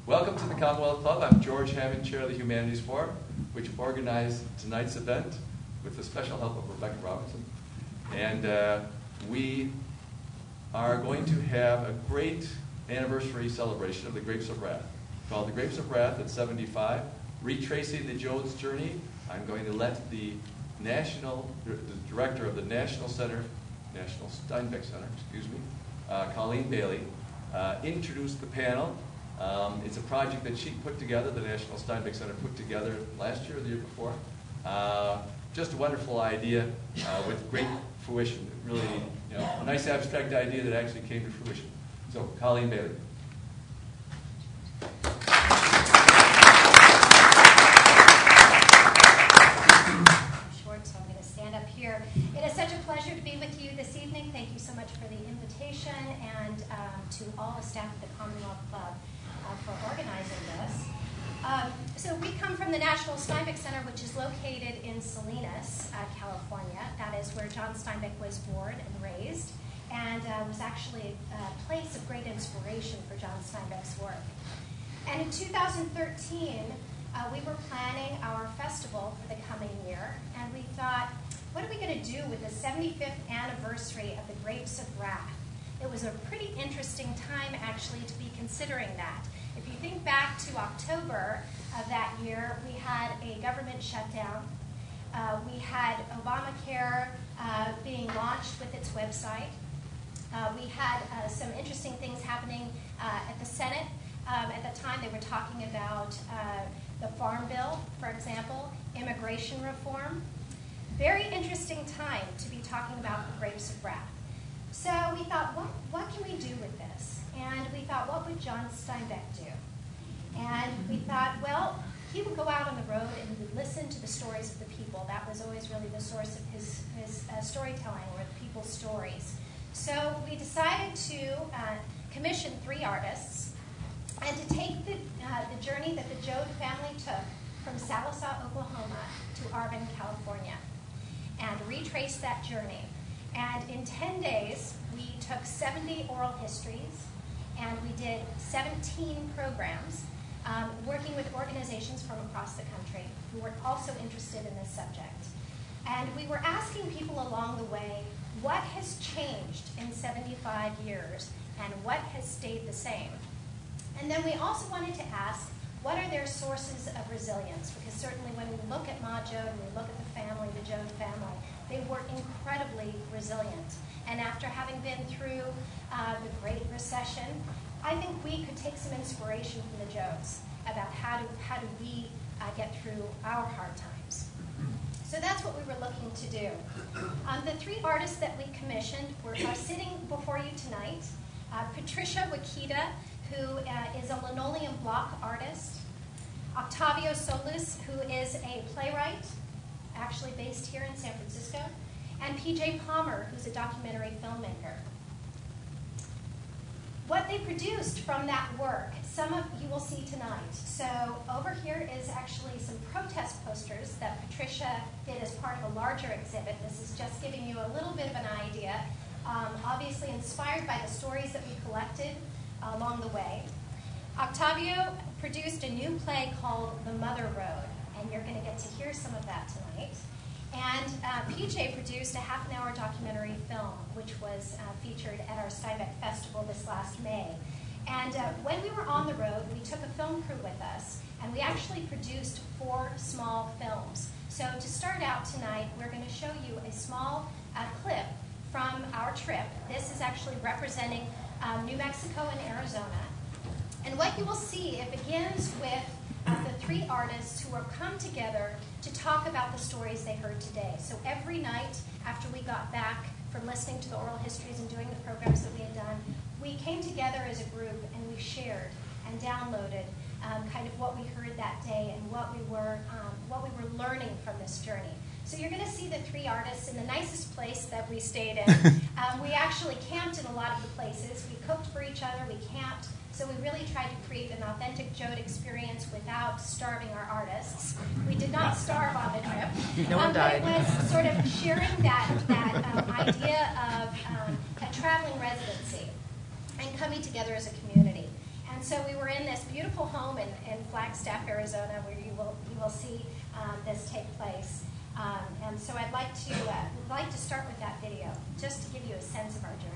Welcome to the Commonwealth Club. I'm George Hammond, Chair of the Humanities Forum, which organized tonight's event with the special help of Rebecca Robinson. And we are going to have a great anniversary celebration of the Grapes of Wrath, called the Grapes of Wrath at 75, retracing the Jodes journey. I'm going to let the director of the National Steinbeck Center, Colleen Bailey, introduce the panel. It's a project that she put together, the National Steinbeck Center put together last year or the year before. Just a wonderful idea with great fruition. Really, a nice abstract idea that actually came to fruition. So, Colleen Bailey. So I'm going to stand up here. It is such a pleasure to be with you this evening. Thank you so much for the invitation, and to all the staff at the Commonwealth Club for organizing this. So we come from the National Steinbeck Center, which is located in Salinas, California. That is where John Steinbeck was born and raised, and was actually a place of great inspiration for John Steinbeck's work. And in 2013, we were planning our festival for the coming year, and we thought, what are we going to do with the 75th anniversary of the Grapes of Wrath? It was a pretty interesting time, actually, to be considering that. If you think back to October of that year, we had a government shutdown. We had Obamacare being launched with its website. We had some interesting things happening at the Senate. At the time, they were talking about the Farm Bill, for example, immigration reform. Very interesting time to be talking about the Grapes of Wrath. So we thought, what can we do with this? And we thought, what would John Steinbeck do? And we thought, well, he would go out on the road and he would listen to the stories of the people. That was always really the source of his storytelling, or the people's stories. So we decided to commission 3 artists and to take the journey that the Jode family took from Sallisaw, Oklahoma to Arvin, California, and retrace that journey. And in 10 days, we took 70 oral histories, and we did 17 programs, working with organizations from across the country who were also interested in this subject. And we were asking people along the way, what has changed in 75 years, and what has stayed the same? And then we also wanted to ask, what are their sources of resilience? Because certainly when we look at Ma Jode and we look at the family, the Jode family, they were incredibly resilient. And after having been through the Great Recession, I think we could take some inspiration from the Jodes about how do we get through our hard times. So that's what we were looking to do. The 3 artists that we commissioned are sitting before you tonight. Patricia Wakita, who is a linoleum block artist. Octavio Solis, who is a playwright, actually based here in San Francisco. And PJ Palmer, who's a documentary filmmaker. What they produced from that work, some of you will see tonight. So over here is actually some protest posters that Patricia did as part of a larger exhibit. This is just giving you a little bit of an idea, obviously inspired by the stories that we collected along the way. Octavio produced a new play called The Mother Road, and you're going to get to hear some of that tonight. And PJ produced a half-an-hour documentary film, which was featured at our Steinbeck Festival this last May. And when we were on the road, we took a film crew with us, and we actually produced 4 small films. So to start out tonight, we're going to show you a small clip from our trip. This is actually representing New Mexico and Arizona. And what you will see, it begins with the 3 artists who have come together to talk about the stories they heard today. So every night after we got back from listening to the oral histories and doing the programs that we had done, we came together as a group and we shared and downloaded kind of what we heard that day and what we were learning from this journey. So you're going to see the 3 artists in the nicest place that we stayed in. We actually camped in a lot of the places. We cooked for each other. We camped. So we really tried to create an authentic Jode experience without starving our artists. We did not starve on the trip. No one died. It was sort of sharing that idea of a traveling residency and coming together as a community. And And so we were in this beautiful home in Flagstaff, Arizona, where you will see this take place. And so I'd like to start with that video, just to give you a sense of our journey.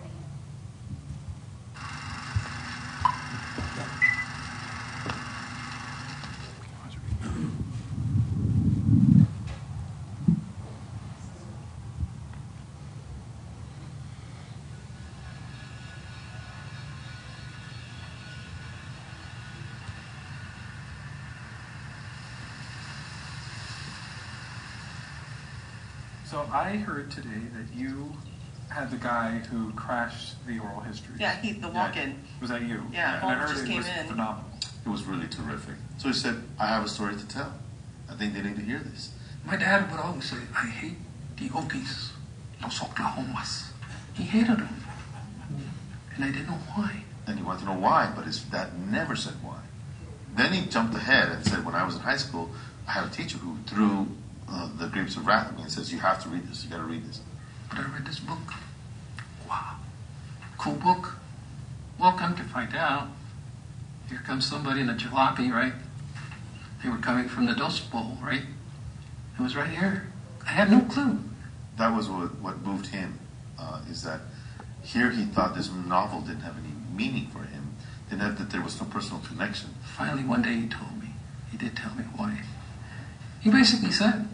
So I heard today that you had the guy who crashed the oral history. Yeah, the walk-in. Yeah. Was that you? Yeah, and Paul I heard just it came was in. phenomenal. It was really terrific. So he said, I have a story to tell. I think they need to hear this. My dad would always say, I hate the Okies, Los Oklahomas. He hated them. And I didn't know why. And you want to know why, but his dad never said why. Then he jumped ahead and said, when I was in high school, I had a teacher who threw the Grapes of Wrath at me and says, you have to read this, you got to read this. But I read this book. Wow. Cool book. Well, come to find out, here comes somebody in a jalopy, right? They were coming from the Dust Bowl, right? It was right here. I had no clue. That was what moved him, is that here he thought this novel didn't have any meaning for him, that there was no personal connection. Finally, one day he told me. He did tell me why. He basically said,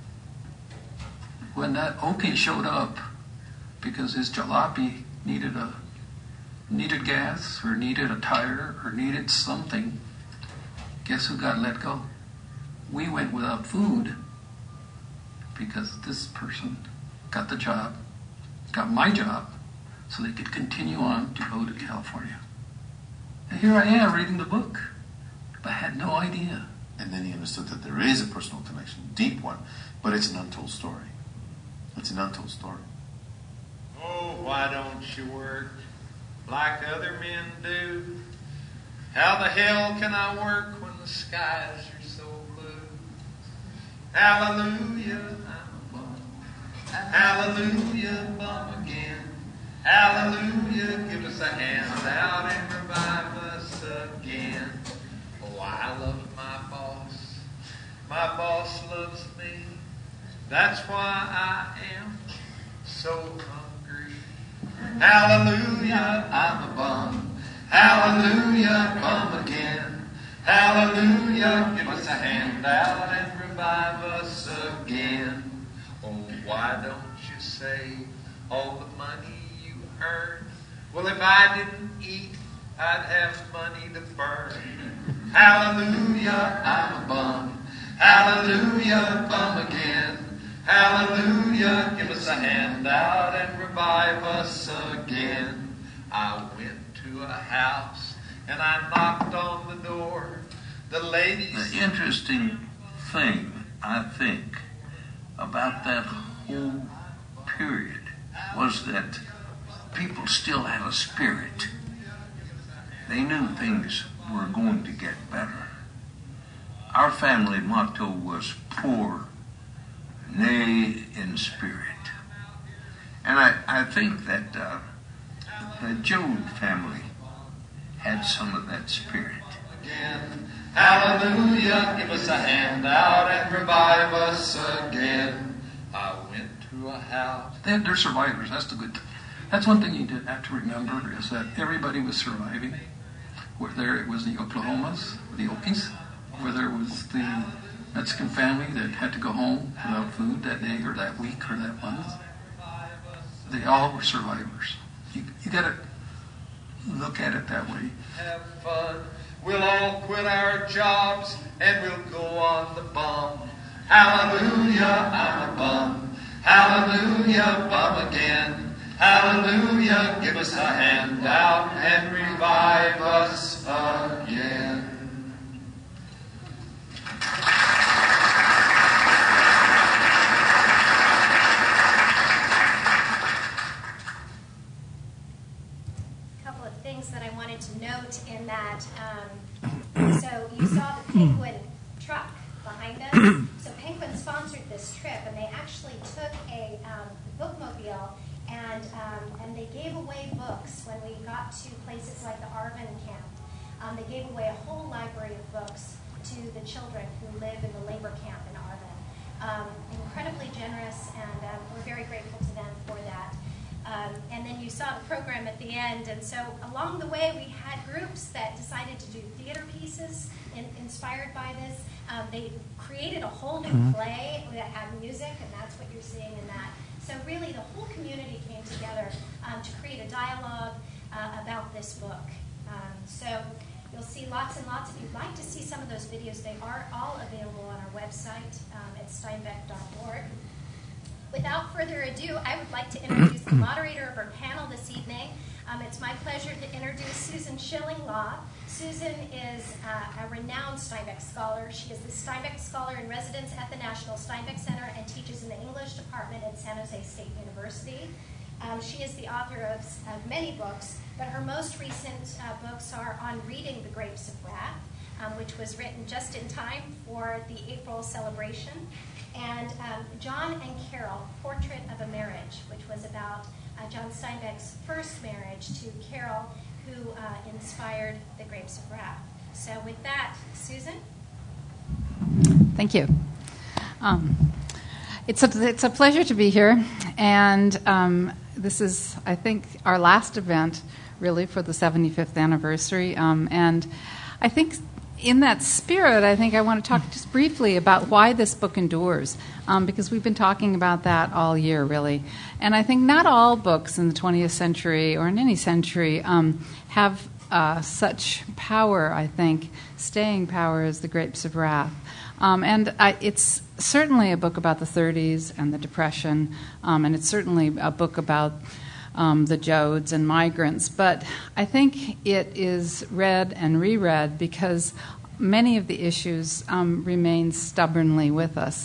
when that Okie showed up, because his jalopy needed gas, or needed a tire, or needed something, guess who got let go? We went without food, because this person got the job, got my job, so they could continue on to go to California. And here I am reading the book, but I had no idea. And then he understood that there is a personal connection, deep one, but it's an untold story. It's an untold story. Oh, why don't you work like other men do? How the hell can I work when the skies are so blue? Hallelujah, I'm a bum. Hallelujah, bum again. Hallelujah, give us a hand out and revive us again. Oh, I love my boss. My boss loves me. That's why I am so hungry. Hallelujah, I'm a bum. Hallelujah, bum again. Hallelujah, give us a hand out and revive us again. Oh, why don't you save all the money you earn? Well, if I didn't eat, I'd have money to burn. Hallelujah, I'm a bum. Hallelujah, bum again. Hallelujah, give us a hand out and revive us again. I went to a house and I knocked on the door. The lady The interesting thing, I think, about that whole period was that people still had a spirit. They knew things were going to get better. Our family motto was poor, nay in spirit. And I think that the Joad family had some of that spirit. again. Hallelujah, give us a hand out and revive us again. I went to a house. They're survivors. That's one thing you did have to remember, is that everybody was surviving. Whether it was the Oklahomas, the Okies, whether it was the Mexican family that had to go home without food that day or that week or that month, they all were survivors. You got to look at it that way. Have fun. We'll all quit our jobs and we'll go on the bum. Hallelujah, I'm a bum. Hallelujah, bum again. Hallelujah, give us a hand out and revive us again. Couple of things that I wanted to note in that. So you saw the Penguin truck behind us. So Penguin sponsored this trip, and they actually took a bookmobile and they gave away books when we got to places like the Arvin camp. They gave away a whole library of books to the children who live in the labor camp in Arvin. Incredibly generous, and we're very grateful to them for that. And then you saw the program at the end, and so along the way we had groups that decided to do theater pieces inspired by this. They created a whole new play that had music, and that's what you're seeing in that. So really the whole community came together to create a dialogue about this book. So you'll see lots and lots. If you'd like to see some of those videos, they are all available on our website at steinbeck.org. Without further ado, I would like to introduce the moderator of our panel this evening. It's my pleasure to introduce Susan Schilling-Law. Susan is a renowned Steinbeck scholar. She is the Steinbeck Scholar in Residence at the National Steinbeck Center and teaches in the English department at San Jose State University. She is the author of many books, but her most recent books are on reading The Grapes of Wrath, which was written just in time for the April celebration, and John and Carol, Portrait of a Marriage, which was about John Steinbeck's first marriage to Carol, who inspired The Grapes of Wrath. So with that, Susan? Thank you. It's a pleasure to be here, and this is, I think, our last event, really, for the 75th anniversary, and I think in that spirit, I think I want to talk just briefly about why this book endures, because we've been talking about that all year, really. And I think not all books in the 20th century or in any century have such power, I think, staying power as The Grapes of Wrath. It's certainly a book about the 30s and the Depression, and it's certainly a book about the Jodes and migrants, but I think it is read and reread because many of the issues remain stubbornly with us.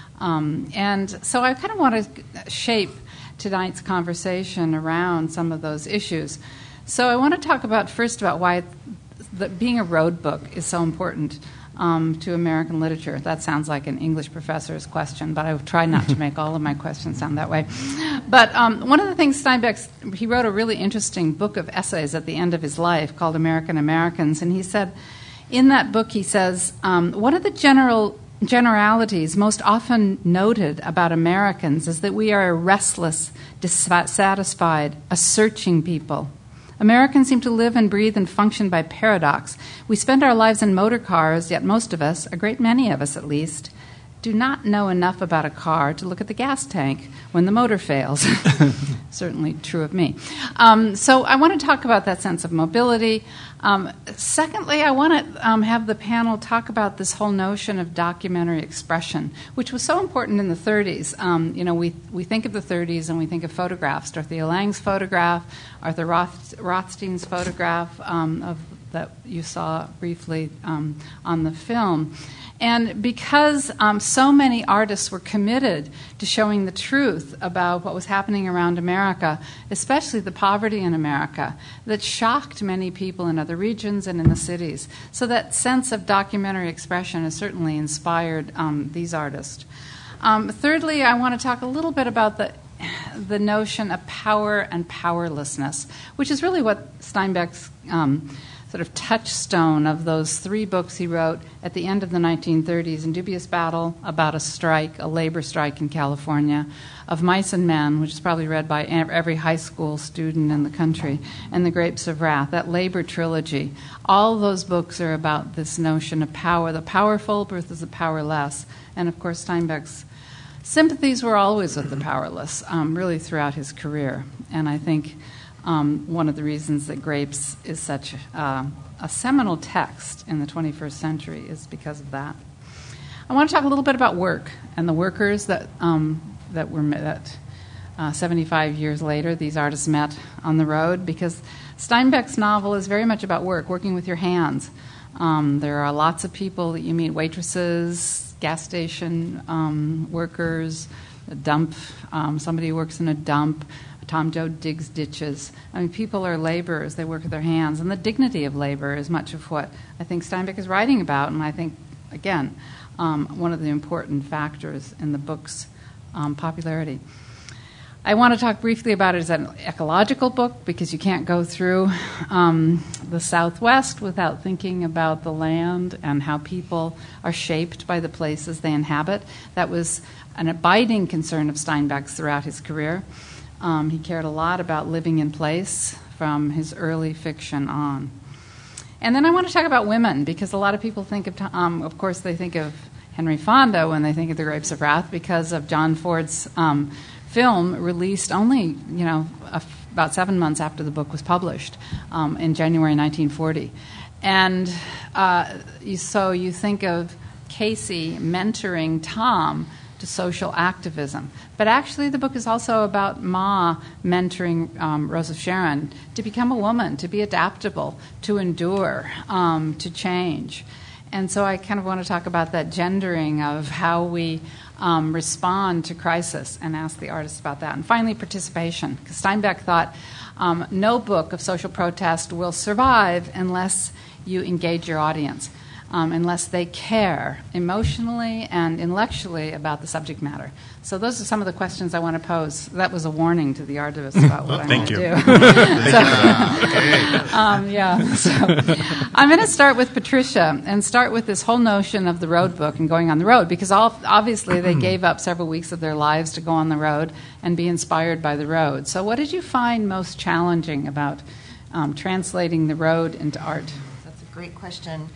And so I kind of want to shape tonight's conversation around some of those issues. So I want to talk first about why being a road book is so important to American literature. That sounds like an English professor's question, but I try not to make all of my questions sound that way. But one of the things he wrote a really interesting book of essays at the end of his life called American Americans, and he said, in that book he says, one of the generalities most often noted about Americans is that we are a restless, dissatisfied, a searching people. Americans seem to live and breathe and function by paradox. We spend our lives in motor cars, yet most of us, a great many of us at least, do not know enough about a car to look at the gas tank when the motor fails. Certainly true of me. So I want to talk about that sense of mobility. Secondly, I want to have the panel talk about this whole notion of documentary expression, which was so important in the 30s. We think of the 30s and we think of photographs. Dorothea Lange's photograph, Arthur Rothstein's photograph that you saw briefly on the film. And because so many artists were committed to showing the truth about what was happening around America, especially the poverty in America, that shocked many people in other regions and in the cities. So that sense of documentary expression has certainly inspired these artists. Thirdly, I want to talk a little bit about the notion of power and powerlessness, which is really what Steinbeck's sort of touchstone of those 3 books he wrote at the end of the 1930s, In Dubious Battle, about a labor strike in California, of Mice and Men, which is probably read by every high school student in the country, and The Grapes of Wrath, that labor trilogy. All those books are about this notion of power, the powerful versus the powerless. And of course, Steinbeck's sympathies were always with the powerless, really throughout his career. And I think one of the reasons that Grapes is such a seminal text in the 21st century is because of that. I want to talk a little bit about work and the workers that 75 years later these artists met on the road, because Steinbeck's novel is very much about work, working with your hands. There are lots of people that you meet, waitresses, gas station workers, a dump, somebody who works in a dump, Tom Joad digs ditches. I mean, people are laborers. They work with their hands. And the dignity of labor is much of what I think Steinbeck is writing about. And I think, again, one of the important factors in the book's popularity. I want to talk briefly about it as an ecological book because you can't go through the Southwest without thinking about the land and how people are shaped by the places they inhabit. That was an abiding concern of Steinbeck's throughout his career. He cared a lot about living in place from his early fiction on. And then I want to talk about women because a lot of people think of course, they think of Henry Fonda when they think of The Grapes of Wrath because of John Ford's film released only, about 7 months after the book was published in January 1940. And so you think of Casey mentoring Tom to social activism. But actually the book is also about Ma mentoring Rose of Sharon to become a woman, to be adaptable, to endure, to change. And so I kind of want to talk about that gendering of how we respond to crisis and ask the artists about that. And finally, participation. Because Steinbeck thought no book of social protest will survive unless you engage your audience, unless they care emotionally and intellectually about the subject matter. So those are some of the questions I want to pose. That was a warning to the artists about what I'm going to do. So I'm going to start with Patricia and start with this whole notion of the road book and going on the road, because obviously they gave up several weeks of their lives to go on the road and be inspired by the road. So what did you find most challenging about translating the road into art? That's a great question.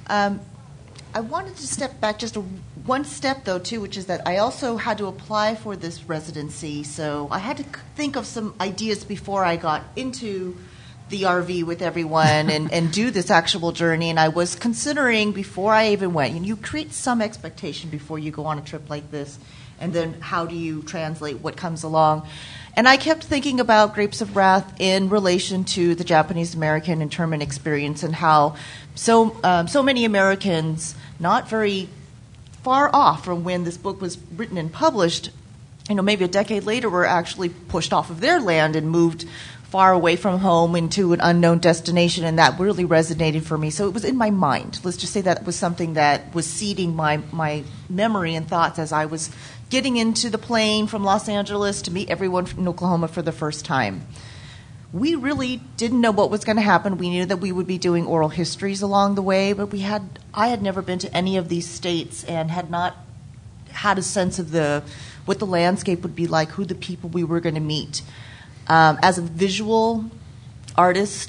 I wanted to step back just one step, though, too, which is that I also had to apply for this residency. So I had to think of some ideas before I got into the RV with everyone and do this actual journey. And I was considering before I even went, you create some expectation before you go on a trip like this. And then how do you translate what comes along? And I kept thinking about Grapes of Wrath in relation to the Japanese-American internment experience and how so many Americans, not very far off from when this book was written and published, maybe a decade later, were actually pushed off of their land and moved far away from home into an unknown destination, and that really resonated for me. So it was in my mind. Let's just say that was something that was seeding my memory and thoughts as I was getting into the plane from Los Angeles to meet everyone in Oklahoma for the first time. We really didn't know what was going to happen. We knew that we would be doing oral histories along the way, but I had never been to any of these states and had not had a sense of what the landscape would be like, who the people we were going to meet. As a visual artist,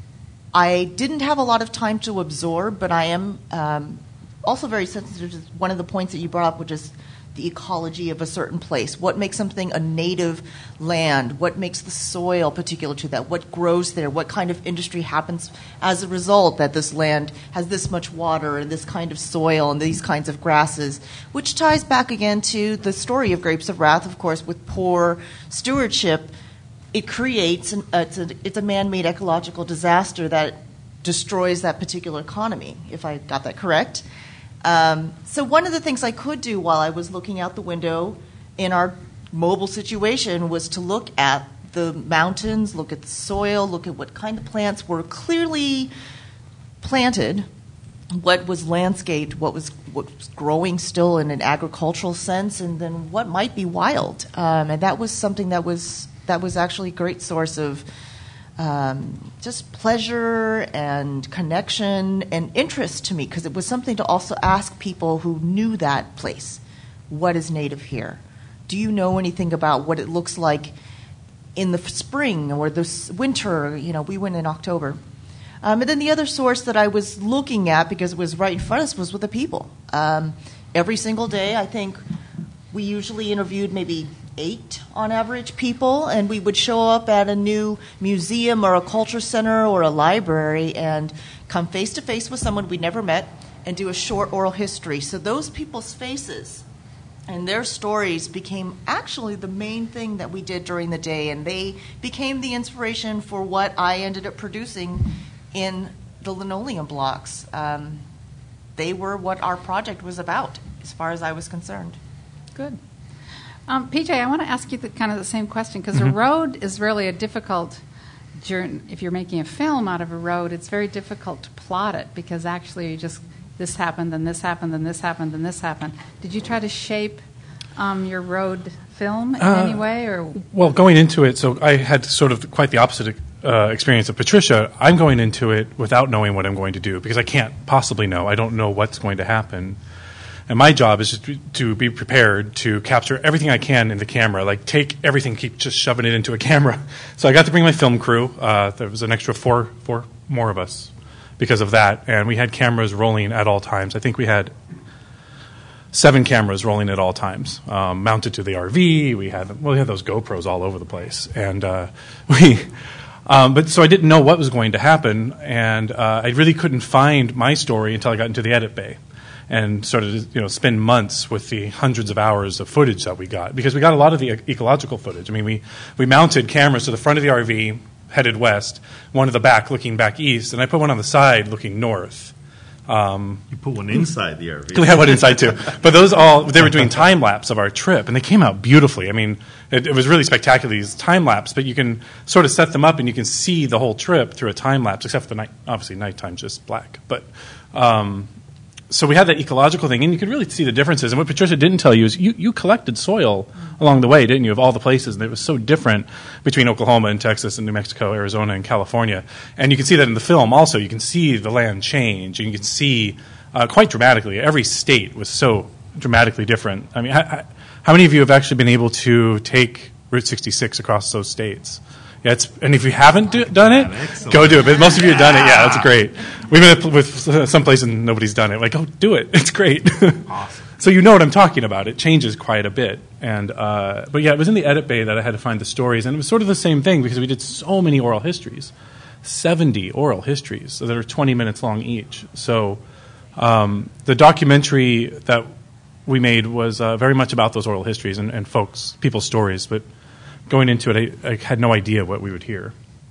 I didn't have a lot of time to absorb, but I am also very sensitive to one of the points that you brought up, which is the ecology of a certain place. What makes something a native land? What makes the soil particular to that? What grows there? What kind of industry happens as a result that this land has this much water and this kind of soil and these kinds of grasses? Which ties back again to the story of Grapes of Wrath, of course, with poor stewardship. It creates, it's a man-made ecological disaster that destroys that particular economy, if I got that correct. So one of the things I could do while I was looking out the window in our mobile situation was to look at the mountains, look at the soil, look at what kind of plants were clearly planted, what was landscaped, what was growing still in an agricultural sense, and then what might be wild. And that was something that was actually a great source of just pleasure and connection and interest to me, because it was something to also ask people who knew that place, what is native here? Do you know anything about what it looks like in the spring or the winter? We went in October. And then the other source that I was looking at, because it was right in front of us, was with the people. Every single day, I think we usually interviewed maybe 8 on average people, and we would show up at a new museum or a culture center or a library and come face to face with someone we'd never met and do a short oral history. So those people's faces and their stories became actually the main thing that we did during the day, and they became the inspiration for what I ended up producing in the linoleum blocks. They were what our project was about, as far as I was concerned. Good. PJ, I want to ask you kind of the same question, because a road is really a difficult journey. If you're making a film out of a road, it's very difficult to plot it, because actually you just, this happened, and this happened, and this happened, and this happened. Did you try to shape your road film in any way? Or Well, going into it, so I had sort of quite the opposite experience of Patricia. I'm going into it without knowing what I'm going to do because I can't possibly know. I don't know what's going to happen. And my job is just to be prepared to capture everything I can in the camera, like take everything, keep just shoving it into a camera. So I got to bring my film crew. There was an extra four more of us because of that. And we had cameras rolling at all times. I think we had 7 cameras rolling at all times, mounted to the RV. We had those GoPros all over the place. And but so I didn't know what was going to happen. And I really couldn't find my story until I got into the edit bay. And sort of, spend months with the hundreds of hours of footage that we got. Because we got a lot of the ecological footage. I mean, we mounted cameras to the front of the RV, headed west, one to the back, looking back east, and I put one on the side, looking north. You put one inside the RV. We had one inside, too. But they were doing time-lapse of our trip, and they came out beautifully. I mean, it was really spectacular, these time-lapse, but you can sort of set them up, and you can see the whole trip through a time-lapse, except for the night. Obviously, nighttime's just black. But so we had that ecological thing, and you could really see the differences. And what Patricia didn't tell you is you collected soil along the way, didn't you, of all the places, and it was so different between Oklahoma and Texas and New Mexico, Arizona and California. And you can see that in the film also. You can see the land change, and you can see quite dramatically. Every state was so dramatically different. I mean, how many of you have actually been able to take Route 66 across those states? Yeah, and if you haven't done it, go do it. But most of you have done it. Yeah, that's great. We've been with some place and nobody's done it. Like, oh, do it. It's great. Awesome. So you know what I'm talking about. It changes quite a bit. And but yeah, it was in the edit bay that I had to find the stories, and it was sort of the same thing because we did so many oral histories, 70 oral histories, so that are 20 minutes long each. So the documentary that we made was very much about those oral histories and people's stories, but going into it, I had no idea what we would hear.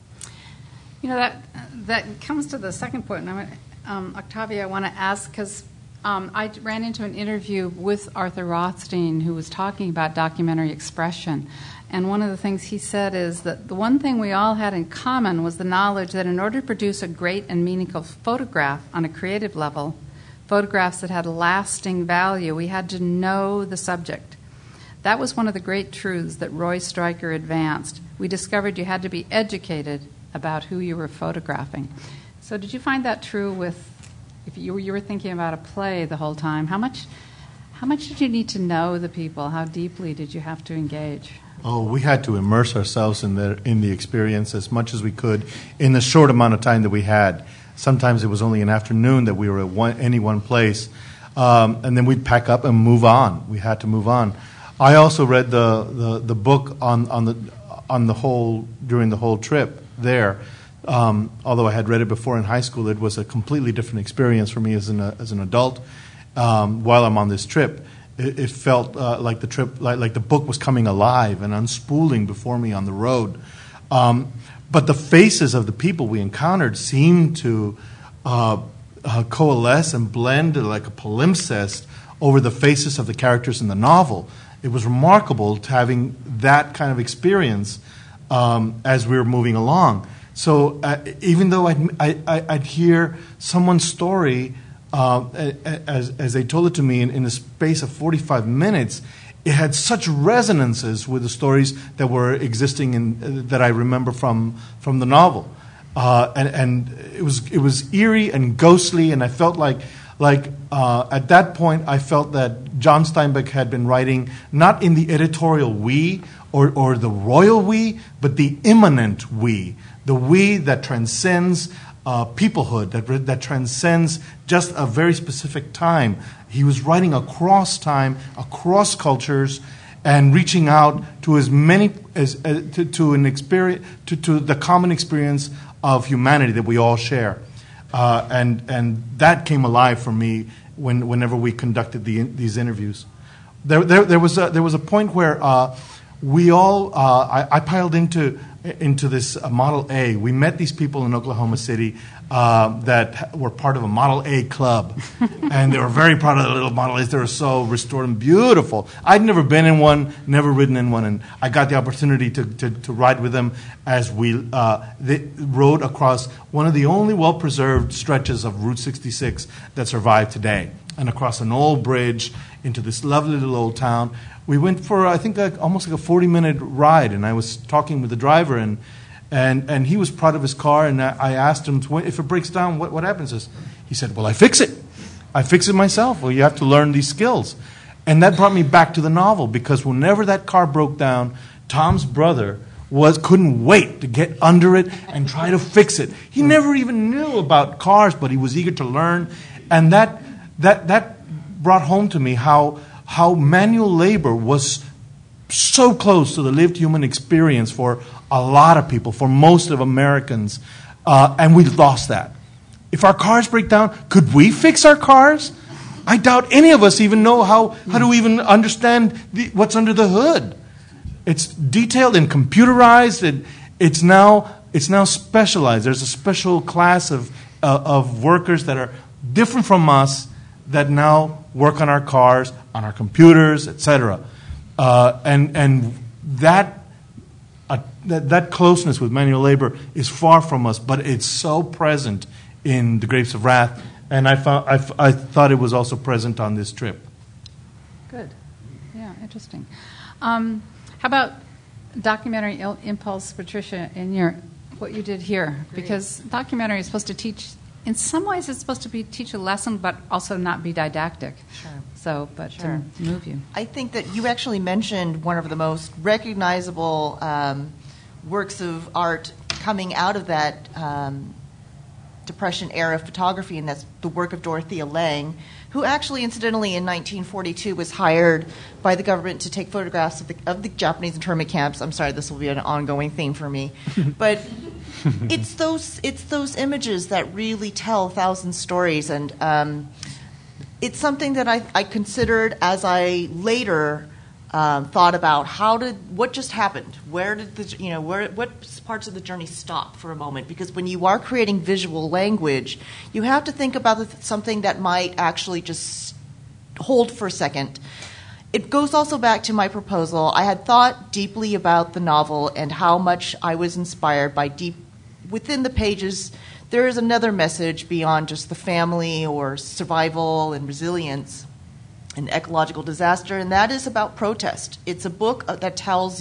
That comes to the second point. Octavia, I want to ask, because I ran into an interview with Arthur Rothstein, who was talking about documentary expression. And one of the things he said is that the one thing we all had in common was the knowledge that in order to produce a great and meaningful photograph on a creative level, photographs that had lasting value, we had to know the subject. That was one of the great truths that Roy Stryker advanced. We discovered you had to be educated about who you were photographing. So did you find that true if you were thinking about a play the whole time? How much did you need to know the people? How deeply did you have to engage? Oh, we had to immerse ourselves in the experience as much as we could in the short amount of time that we had. Sometimes it was only an afternoon that we were at any one place, and then we'd pack up and move on. We had to move on. I also read the book on the whole during the whole trip there. Although I had read it before in high school, it was a completely different experience for me as an adult. While I'm on this trip, it felt like the trip, like the book was coming alive and unspooling before me on the road. But the faces of the people we encountered seemed to coalesce and blend like a palimpsest over the faces of the characters in the novel. It was remarkable to having that kind of experience as we were moving along. So even though I'd hear someone's story as they told it to me in the space of 45 minutes, it had such resonances with the stories that were existing that I remember from the novel, and it was eerie and ghostly, and I felt like at that point I felt that John Steinbeck had been writing not in the editorial we or the royal we, but the immanent we, the we that transcends peoplehood, that transcends just a very specific time. He was writing across time, across cultures, and reaching out to as many to an experience, to the common experience of humanity that we all share, and that came alive for me whenever we conducted these interviews. There was a point where we all I piled into this Model A. We met these people in Oklahoma City that were part of a Model A club, and they were very proud of the little Model A's. They were so restored and beautiful. I'd never been in one, never ridden in one, and I got the opportunity to ride with them as they rode across one of the only well-preserved stretches of Route 66 that survive today. and across an old bridge into this lovely little old town. We went for, I think, almost like a 40-minute ride, and I was talking with the driver, and he was proud of his car, and I asked him, if it breaks down, what happens? He said, well, I fix it. I fix it myself. Well, you have to learn these skills. And that brought me back to the novel, because whenever that car broke down, Tom's brother couldn't wait to get under it and try to fix it. He never even knew about cars, but he was eager to learn. And that brought home to me how manual labor was so close to the lived human experience for a lot of people, for most of Americans, and we lost that. If our cars break down, could we fix our cars? I doubt any of us even know how to even understand what's under the hood. It's detailed and computerized, and it's now specialized. There's a special class of workers that are different from us that now work on our cars, on our computers, etc. And that closeness with manual labor is far from us, but it's so present in The Grapes of Wrath, and I thought it was also present on this trip. Good. Yeah, interesting. How about documentary impulse, Patricia, in what you did here? Great. Because documentary is supposed to teach, in some ways it's supposed to teach a lesson, but also not be didactic. Sure. To move you. I think that you actually mentioned one of the most recognizable works of art coming out of that Depression-era photography, and that's the work of Dorothea Lange, who actually, incidentally, in 1942 was hired by the government to take photographs of the Japanese internment camps. I'm sorry, this will be an ongoing theme for me. But it's those images that really tell 1,000 stories, and it's something that I considered as I later thought about what just happened. Where did what parts of the journey stop for a moment? Because when you are creating visual language, you have to think about something that might actually just hold for a second. It goes also back to my proposal. I had thought deeply about the novel and how much I was inspired by within the pages. There is another message beyond just the family or survival and resilience and ecological disaster, and that is about protest. It's a book that tells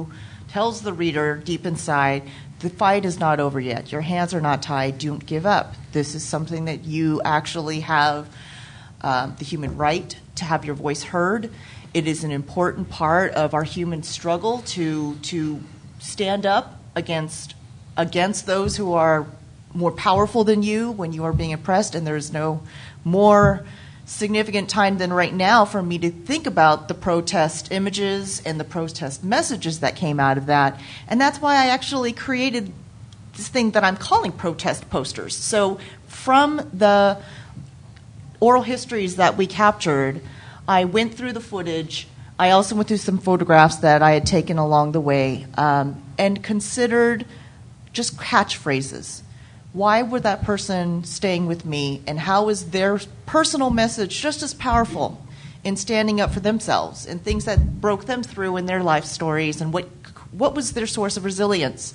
the reader deep inside, the fight is not over yet. Your hands are not tied. Don't give up. This is something that you actually have the human right to have your voice heard. It is an important part of our human struggle to stand up against those who are more powerful than you when you are being oppressed, and there is no more significant time than right now for me to think about the protest images and the protest messages that came out of that. And that's why I actually created this thing that I'm calling protest posters. So from the oral histories that we captured, I went through the footage. I also went through some photographs that I had taken along the way and considered just catchphrases. Why were that person staying with me, and how is their personal message just as powerful in standing up for themselves and things that broke them through in their life stories, and what was their source of resilience?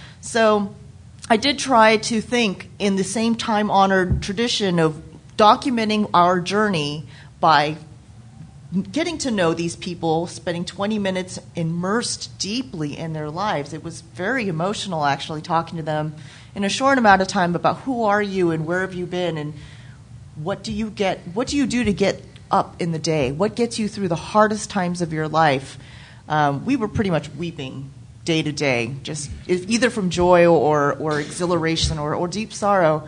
So I did try to think in the same time-honored tradition of documenting our journey by getting to know these people, spending 20 minutes immersed deeply in their lives. It was very emotional, actually, talking to them in a short amount of time about who are you and where have you been and what do you do to get up in the day? What gets you through the hardest times of your life? We were pretty much weeping day to day, just either from joy or exhilaration or deep sorrow.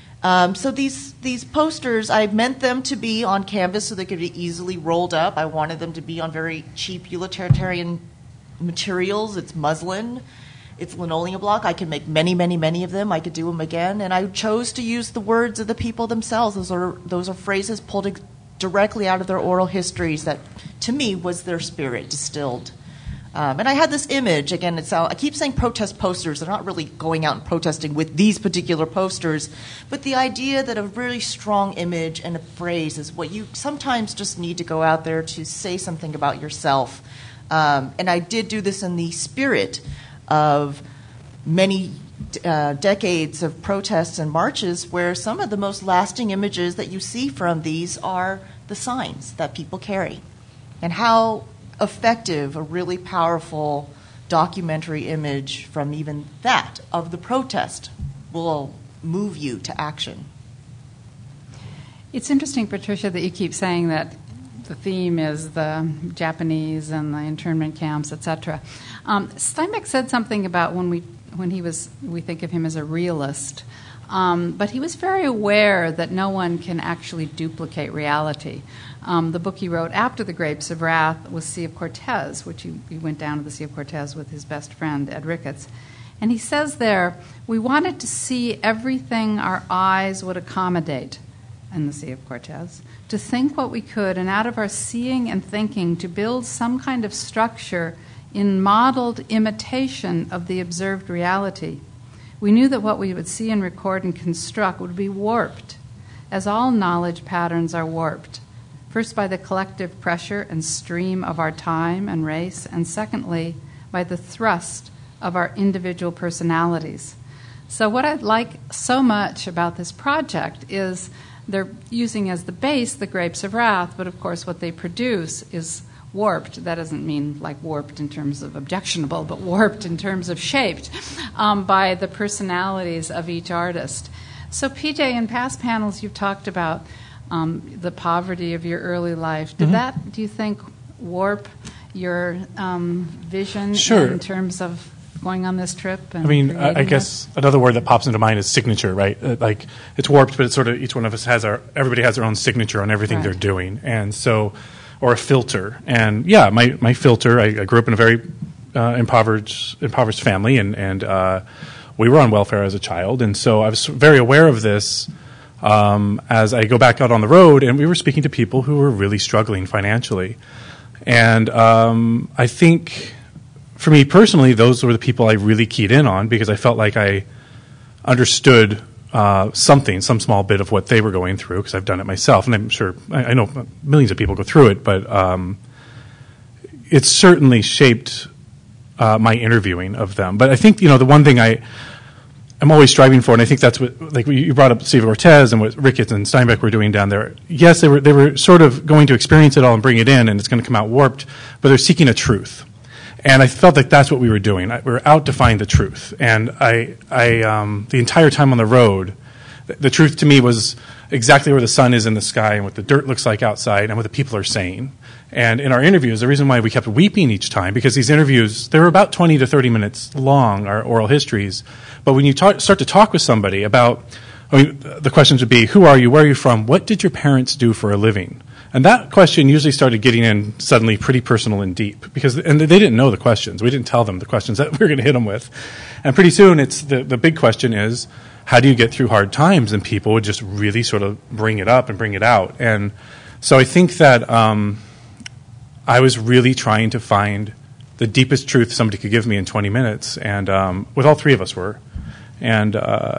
So these posters, I meant them to be on canvas so they could be easily rolled up. I wanted them to be on very cheap utilitarian materials. It's muslin. It's linoleum block. I can make many, many, many of them. I could do them again. And I chose to use the words of the people themselves. Those are phrases pulled directly out of their oral histories that, to me, was their spirit distilled. And I had this image. Again, I keep saying protest posters. They're not really going out and protesting with these particular posters. But the idea that a really strong image and a phrase is what you sometimes just need to go out there to say something about yourself. And I did do this in the spirit of many decades of protests and marches where some of the most lasting images that you see from these are the signs that people carry. And how effective a really powerful documentary image from even that of the protest will move you to action. It's interesting, Patricia, that you keep saying that the theme is the Japanese and the internment camps, etc. Steinbeck said something about we think of him as a realist, but he was very aware that no one can actually duplicate reality. The book he wrote after The Grapes of Wrath was Sea of Cortez, which he went down to the Sea of Cortez with his best friend, Ed Ricketts. And he says there, we wanted to see everything our eyes would accommodate in the Sea of Cortez, to think what we could, and out of our seeing and thinking to build some kind of structure in modeled imitation of the observed reality. We knew that what we would see and record and construct would be warped, as all knowledge patterns are warped, first by the collective pressure and stream of our time and race, and secondly, by the thrust of our individual personalities. So what I like so much about this project is they're using as the base the Grapes of Wrath, but of course what they produce is warped. That doesn't mean like warped in terms of objectionable, but warped in terms of shaped by the personalities of each artist. So PJ, in past panels you've talked about the poverty of your early life. Did that, do you think, warp your vision in terms of going on this trip? And I guess another word that pops into mind is signature, right? Like it's warped, but it's sort of each one of us everybody has their own signature on everything they're doing, and so, or a filter. And yeah, my filter. I grew up in a very impoverished family, and we were on welfare as a child, and so I was very aware of this. As I go back out on the road, and we were speaking to people who were really struggling financially, and I think, for me personally, those were the people I really keyed in on because I felt like I understood some small bit of what they were going through because I've done it myself, and I'm sure I know millions of people go through it, but it certainly shaped my interviewing of them. But I think the one thing I'm always striving for, and I think that's what, like you brought up Sea of Cortez and what Ricketts and Steinbeck were doing down there. Yes, they were sort of going to experience it all and bring it in, and it's going to come out warped, but they're seeking a truth. And I felt like that's what we were doing. We were out to find the truth. And I the entire time on the road, the truth to me was exactly where the sun is in the sky and what the dirt looks like outside and what the people are saying. And in our interviews, the reason why we kept weeping each time, because these interviews, they were about 20 to 30 minutes long, our oral histories. But when you start to talk with somebody about, the questions would be, who are you, where are you from, what did your parents do for a living? And that question usually started getting in suddenly pretty personal and deep, and they didn't know the questions. We didn't tell them the questions that we were going to hit them with. And pretty soon, it's the big question is, how do you get through hard times? And people would just really sort of bring it up and bring it out. And so I think that I was really trying to find the deepest truth somebody could give me in 20 minutes, and with all three of us were. And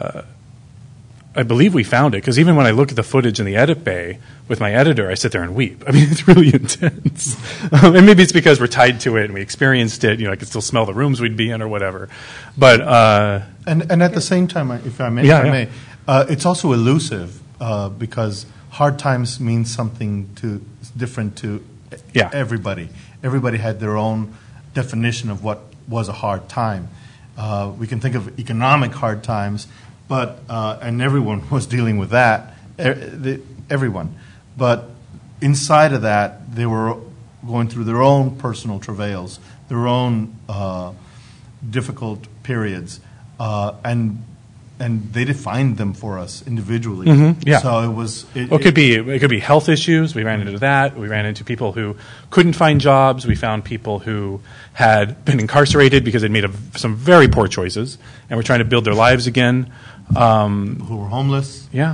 I believe we found it, because even when I look at the footage in the edit bay with my editor, I sit there and weep. I mean, it's really intense. And maybe it's because we're tied to it and we experienced it. I could still smell the rooms we'd be in or whatever. But and at the same time, if I may, it's also elusive because hard times means something different to everybody. Everybody had their own definition of what was a hard time. We can think of economic hard times. But and everyone was dealing with that, everyone. But inside of that, they were going through their own personal travails, their own difficult periods, and they defined them for us individually. Mm-hmm, yeah. So it was. It could be health issues. We ran into that. We ran into people who couldn't find jobs. We found people who had been incarcerated because they'd made some very poor choices and were trying to build their lives again. Who were homeless. Yeah.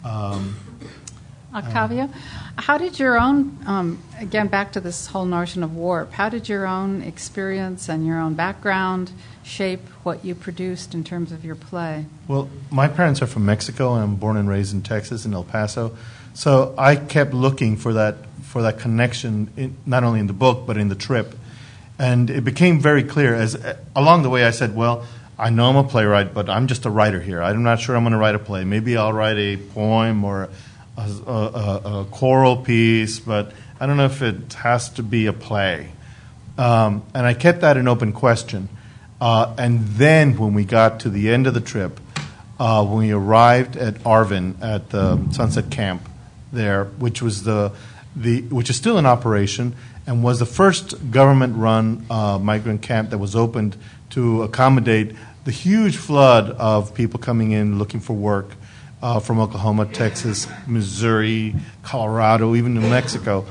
Octavio, how did your own, again, back to this whole notion of warp, how did your own experience and your own background shape what you produced in terms of your play? Well, my parents are from Mexico, and I'm born and raised in Texas, in El Paso. So I kept looking for that connection, not only in the book, but in the trip. And it became very clear, along the way I said, well, I know I'm a playwright, but I'm just a writer here. I'm not sure I'm going to write a play. Maybe I'll write a poem or a choral piece, but I don't know if it has to be a play. And I kept that an open question. And then when we got to the end of the trip, when we arrived at Arvin at the Sunset Camp there, which was which is still in operation and was the first government-run migrant camp that was opened to accommodate the huge flood of people coming in looking for work from Oklahoma, Texas, Missouri, Colorado, even New Mexico.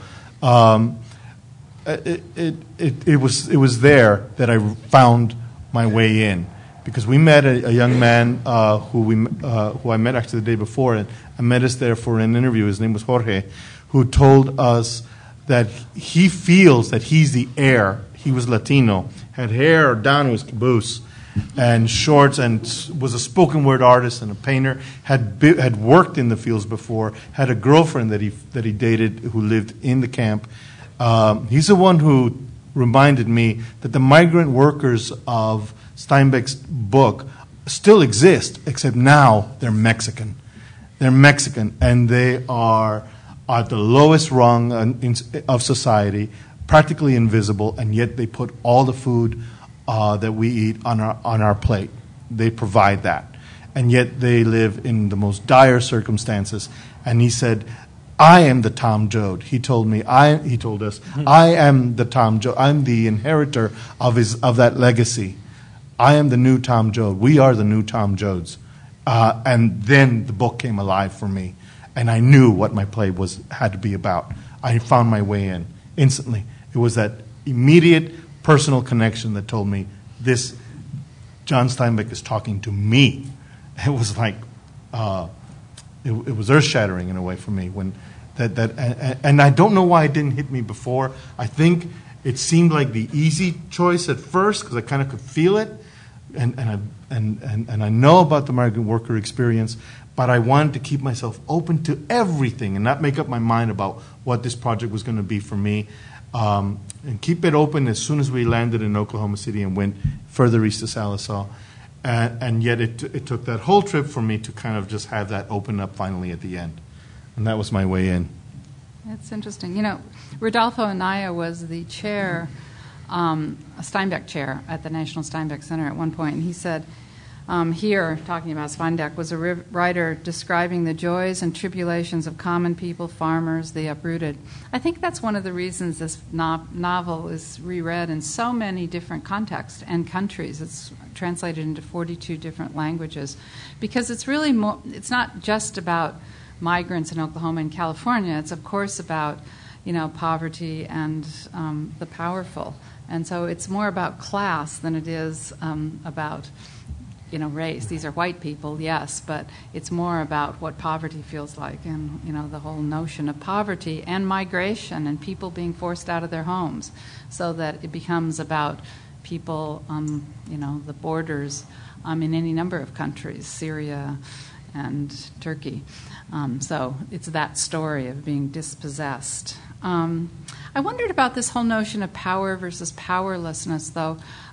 It was there that I found my way in, because we met a young man who I met actually the day before, and I met us there for an interview. His name was Jorge, who told us that he feels that he's the heir. He was Latino, had hair down to his caboose and shorts, and was a spoken word artist and a painter. Had worked in the fields before. Had a girlfriend that he dated who lived in the camp. He's the one who reminded me that the migrant workers of Steinbeck's book still exist, except now they're Mexican. They're Mexican, and they are at the lowest rung of society, practically invisible, and yet they put all the food that we eat on our plate. They provide that, and yet they live in the most dire circumstances. And he said, I am the Tom Joad. He told us, I am the Tom Joad. I'm the inheritor of that legacy. I am the new Tom Joad. We are the new Tom Joads. And then the book came alive for me, and I knew what my play had to be about. I found my way in instantly. It was that immediate personal connection that told me, this John Steinbeck is talking to me. It was like it was earth-shattering in a way for me when and I don't know why it didn't hit me before. I think it seemed like the easy choice at first because I kind of could feel it, and I know about the migrant worker experience, but I wanted to keep myself open to everything and not make up my mind about what this project was going to be for me, and keep it open as soon as we landed in Oklahoma City and went further east to Sallisaw. And yet it took that whole trip for me to kind of just have that open up finally at the end. And that was my way in. It's interesting. You know, Rodolfo Anaya was the chair, a Steinbeck chair at the National Steinbeck Center at one point, and he said, here, talking about Steinbeck, was a writer describing the joys and tribulations of common people, farmers, the uprooted. I think that's one of the reasons this novel is reread in so many different contexts and countries. It's translated into 42 different languages, because it's really it's not just about migrants in Oklahoma and California. It's, of course, about, poverty and the powerful. And so it's more about class than it is about race. These are white people, yes, but it's more about what poverty feels like, and the whole notion of poverty and migration and people being forced out of their homes, so that it becomes about people on the borders in any number of countries, Syria and Turkey. So it's that story of being dispossessed. I wondered about this whole notion of power versus powerlessness, though.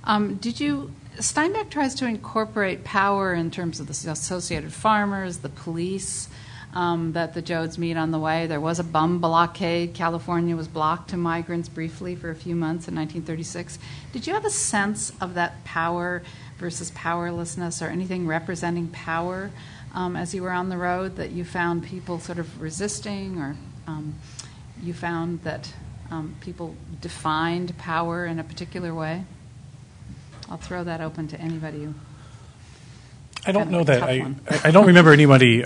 Steinbeck tries to incorporate power in terms of the Associated Farmers, the police that the Joads meet on the way. There was a bum blockade. California was blocked to migrants briefly for a few months in 1936. Did you have a sense of that power versus powerlessness, or anything representing power as you were on the road, that you found people sort of resisting, or you found that people defined power in a particular way? I'll throw that open to anybody who. I don't know that I don't remember anybody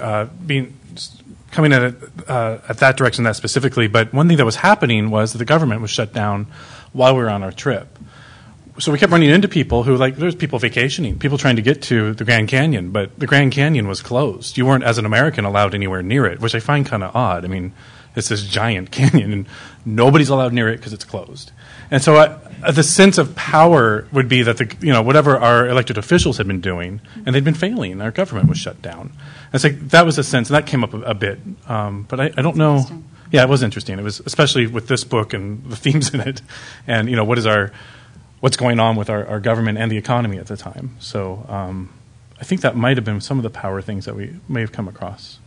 coming at it at that direction that specifically. But one thing that was happening was that the government was shut down while we were on our trip. So we kept running into people who, there's people vacationing, people trying to get to the Grand Canyon, but the Grand Canyon was closed. You weren't, as an American, allowed anywhere near it, which I find kind of odd. I mean, it's this giant canyon, and nobody's allowed near it because it's closed. And so the sense of power would be that whatever our elected officials had been doing, and they'd been failing. Our government was shut down. And so that was a sense, and that came up a bit. But I don't know. Yeah, it was interesting. It was, especially with this book and the themes in it, and what is our what's going on with our government and the economy at the time. So I think that might have been some of the power things that we may have come across.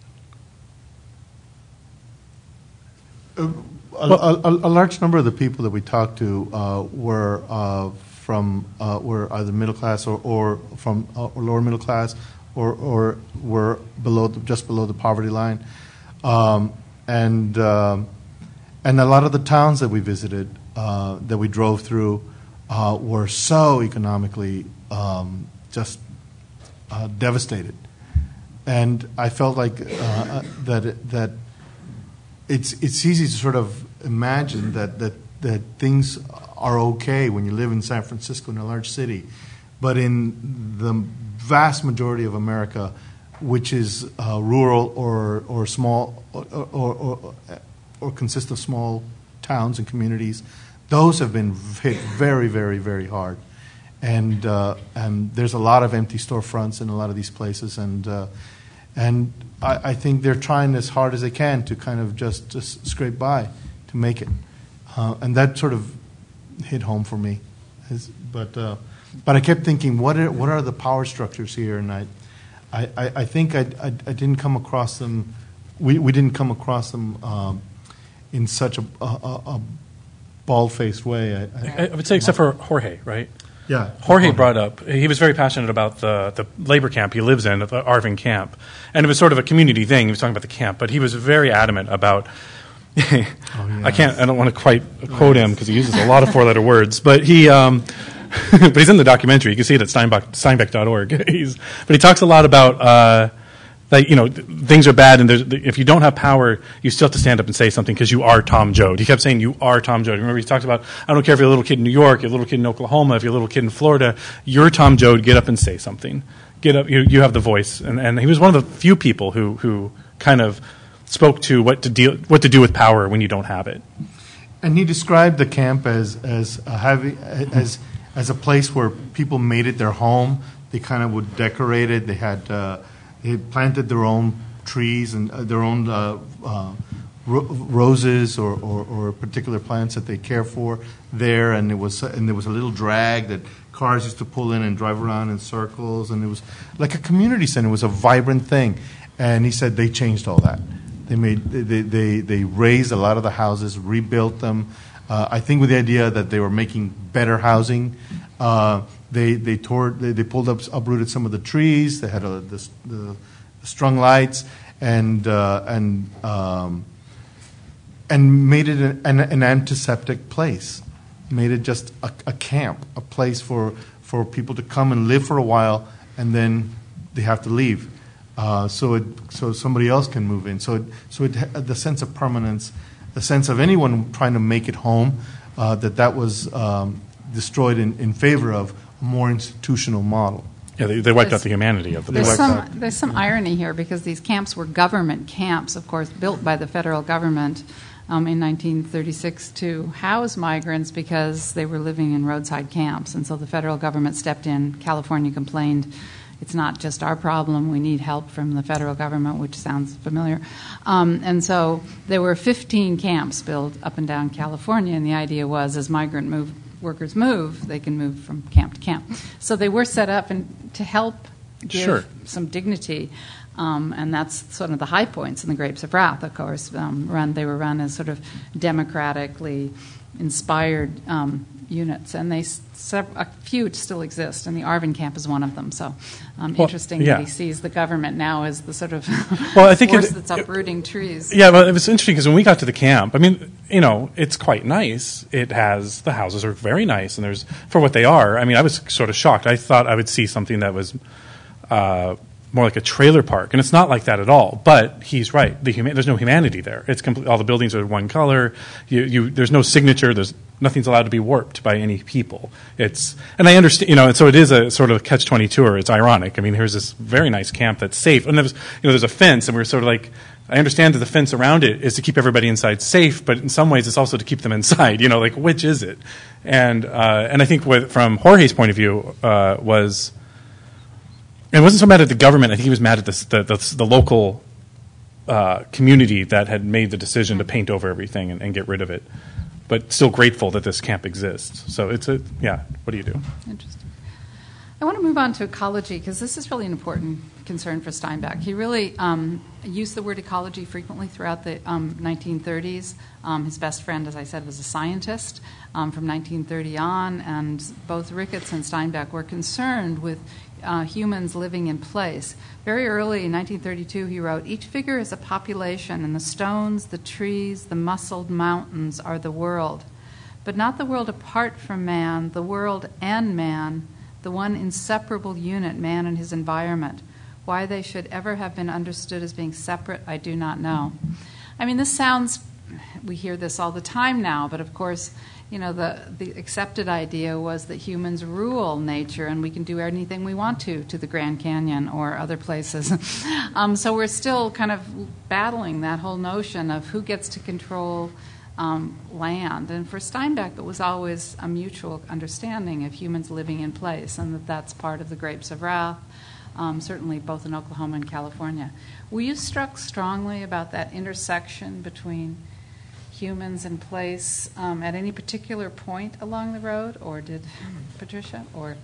A large number of the people that we talked to were either middle class or from lower middle class, or were just below the poverty line, and a lot of the towns that we visited, that we drove through, were so economically just devastated, and I felt like that it's easy to sort of imagine that things are okay when you live in San Francisco, in a large city, but in the vast majority of America, which is rural or small or consists of small towns and communities, those have been hit very, very, very hard. And there's a lot of empty storefronts in a lot of these places, and I think they're trying as hard as they can to kind of just scrape by to make it, and that sort of hit home for me. But I kept thinking, what are the power structures here? And I think I didn't come across them. We didn't come across them in such a bald-faced way. I would say, except for Jorge, right? Yeah. Jorge brought up, he was very passionate about the labor camp he lives in, the Arvin camp. And it was sort of a community thing. He was talking about the camp, but he was very adamant about, I don't want to quite quote him because he uses a lot of four-letter words, but he, but he's in the documentary. You can see it at Steinbeck.org. But he talks a lot about, things are bad, and if you don't have power, you still have to stand up and say something because you are Tom Joad. He kept saying, you are Tom Joad. Remember, he talks about, I don't care if you're a little kid in New York, you're a little kid in Oklahoma, if you're a little kid in Florida, you're Tom Joad, get up and say something. Get up, you have the voice. And he was one of the few people who kind of spoke to what to do with power when you don't have it. And he described the camp as a place where people made it their home. They kind of would decorate it. They had planted their own trees and their own roses or particular plants that they care for there, and there was a little drag that cars used to pull in and drive around in circles, and it was like a community center. It was a vibrant thing, and he said they changed all that. They raised a lot of the houses, rebuilt them. I think with the idea that they were making better housing. They uprooted some of the trees. They had the strung lights and made it an antiseptic place. Made it just a camp, a place for people to come and live for a while, and then they have to leave, so somebody else can move in. So the sense of permanence, the sense of anyone trying to make it home, that was destroyed in favor of a more institutional model. Yeah, they wiped out the humanity of the place. There's some irony here because these camps were government camps, of course, built by the federal government in 1936 to house migrants because they were living in roadside camps. And so the federal government stepped in. California complained, it's not just our problem, we need help from the federal government, which sounds familiar. And so there were 15 camps built up and down California, and the idea was as migrant workers move, they can move from camp to camp. So they were set up to help give some dignity, and that's sort of the high points in the Grapes of Wrath, of course. They were run as sort of democratically inspired units, and a few still exist, and the Arvin camp is one of them. So interesting that he sees the government now as the sort of force that's uprooting trees. Yeah, well, it was interesting because when we got to the camp, I mean, it's quite nice. The houses are very nice, and there's, for what they are, I mean, I was sort of shocked. I thought I would see something that was more like a trailer park, and it's not like that at all. But he's right. There's no humanity there. It's all the buildings are one color. There's no signature. Nothing's allowed to be warped by any people. And I understand, and so it is a sort of catch-22, or it's ironic. I mean, here's this very nice camp that's safe, and there's a fence, and we're sort of like, I understand that the fence around it is to keep everybody inside safe, but in some ways it's also to keep them inside. Like which is it? And I think from Jorge's point of view was. And it wasn't so mad at the government. I think he was mad at the local community that had made the decision to paint over everything and get rid of it. but still grateful that this camp exists. So what do you do? Interesting. I want to move on to ecology because this is really an important concern for Steinbeck. He really used the word ecology frequently throughout the 1930s. His best friend, as I said, was a scientist from 1930 on, and both Ricketts and Steinbeck were concerned with humans living in place. Very early in 1932, he wrote, "Each figure is a population, and the stones, the trees, the muscled mountains are the world. But not the world apart from man, the world and man, the one inseparable unit, man and his environment. Why they should ever have been understood as being separate, I do not know." I mean, this sounds, we hear this all the time now, but of course, the accepted idea was that humans rule nature and we can do anything we want to the Grand Canyon or other places. So we're still kind of battling that whole notion of who gets to control land. And for Steinbeck, it was always a mutual understanding of humans living in place, and that's part of the Grapes of Wrath, certainly both in Oklahoma and California. Were you struck strongly about that intersection between humans and place at any particular point along the road, or did Patricia? Or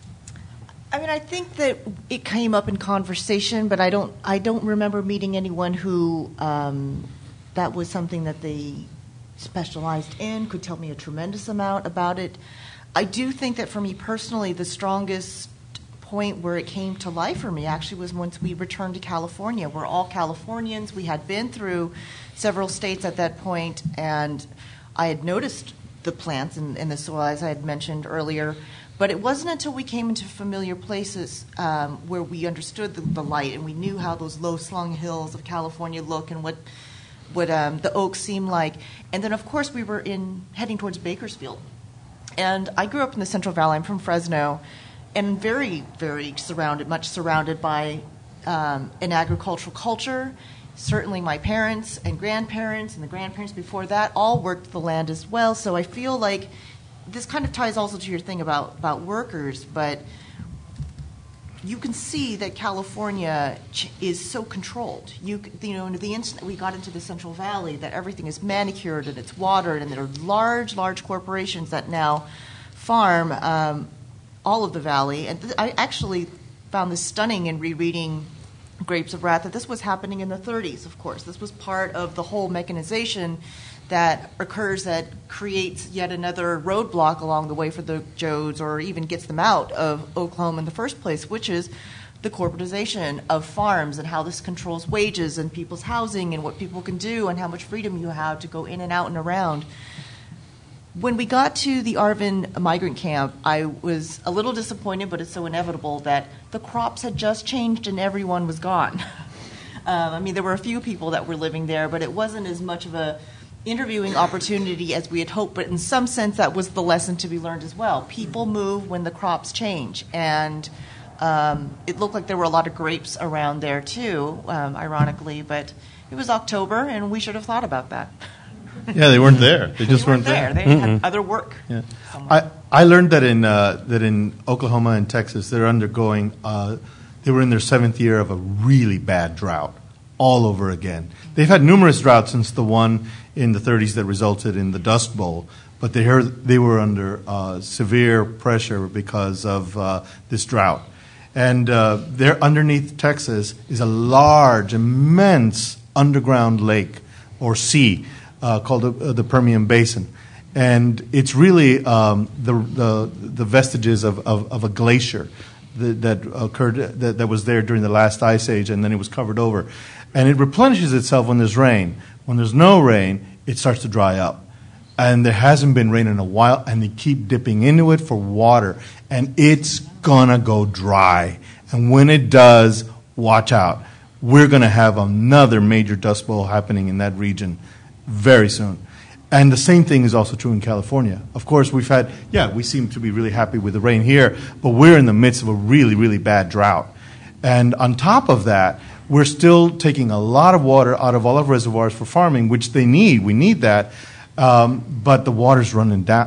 I mean, I think that it came up in conversation, but I don't remember meeting anyone who that was something that they specialized in, could tell me a tremendous amount about it. I do think that for me personally, the strongest point where it came to life for me actually was once we returned to California. We're all Californians. We had been through several states at that point, and I had noticed the plants in the soil, as I had mentioned earlier, but it wasn't until we came into familiar places where we understood the light and we knew how those low-slung hills of California look and what the oaks seem like. And then, of course, we were heading towards Bakersfield. And I grew up in the Central Valley. I'm from Fresno, and very, very much surrounded by an agricultural culture. Certainly my parents and grandparents and the grandparents before that all worked the land as well. So I feel like this kind of ties also to your thing about workers, but you can see that California is so controlled. The instant we got into the Central Valley, that everything is manicured and it's watered, and there are large, large corporations that now farm all of the valley. And I actually found this stunning in rereading Grapes of Wrath, that this was happening in the 30s, of course. This was part of the whole mechanization that occurs that creates yet another roadblock along the way for the Jodes, or even gets them out of Oklahoma in the first place, which is the corporatization of farms and how this controls wages and people's housing and what people can do and how much freedom you have to go in and out and around. When we got to the Arvin migrant camp, I was a little disappointed, but it's so inevitable, that the crops had just changed and everyone was gone. I mean, there were a few people that were living there, but it wasn't as much of a interviewing opportunity as we had hoped, but in some sense that was the lesson to be learned as well. People move when the crops change, and it looked like there were a lot of grapes around there too, ironically, but it was October and we should have thought about that. Yeah, they weren't there. They just weren't there. there. They had other work. Yeah. I learned that in Oklahoma and Texas they're undergoing they were in their 7th year of a really bad drought all over again. They've had numerous droughts since the one in the 30s that resulted in the Dust Bowl, but they were under severe pressure because of this drought. And there underneath Texas is a large, immense underground lake or sea called the Permian Basin. And it's really the vestiges of a glacier that occurred, that was there during the last ice age, and then it was covered over. And it replenishes itself when there's rain. When there's no rain, it starts to dry up. And there hasn't been rain in a while, and they keep dipping into it for water. And it's going to go dry. And when it does, watch out. We're going to have another major dust bowl happening in that region very soon. And the same thing is also true in California. Of course, we seem to be really happy with the rain here, but we're in the midst of a really, really bad drought. And on top of that, we're still taking a lot of water out of all of reservoirs for farming, which they need. We need that, but the water's running out.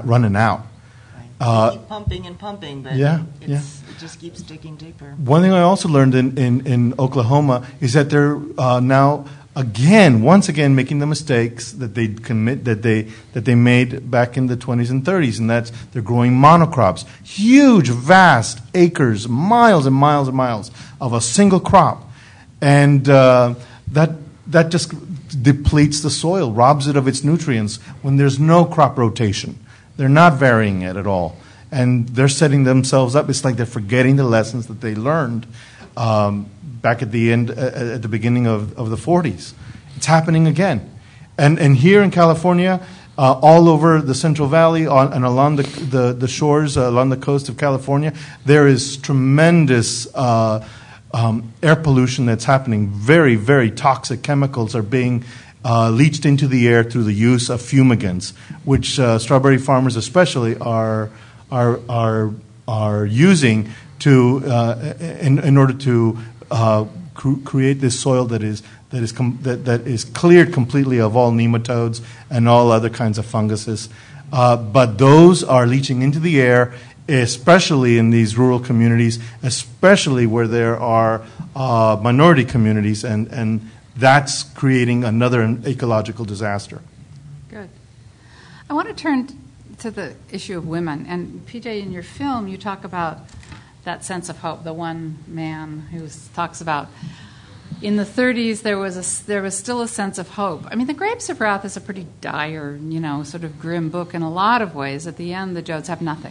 Right. Keep pumping and pumping, but it just keeps digging deeper. One thing I also learned in Oklahoma is that they're now once again, making the mistakes that they made back in the 20s and 30s, and that's they're growing monocrops, huge, vast acres, miles and miles and miles of a single crop, and that just depletes the soil, robs it of its nutrients when there's no crop rotation. They're not varying it at all, and they're setting themselves up. It's like they're forgetting the lessons that they learned back at the beginning of the 40s. It's happening again, and here in California, all over the Central Valley and along the shores along the coast of California, there is tremendous air pollution that's happening. Very, very toxic chemicals are being leached into the air through the use of fumigants, which strawberry farmers especially are using to in order to create this soil that is cleared completely of all nematodes and all other kinds of funguses. But those are leaching into the air, especially in these rural communities, especially where there are minority communities, and that's creating another ecological disaster. Good. I want to turn to the issue of women. And PJ, in your film, you talk about that sense of hope. The one man who talks about in the 30s there was still a sense of hope. I mean, The Grapes of Wrath is a pretty dire, sort of grim book in a lot of ways. At the end, the Jodes have nothing.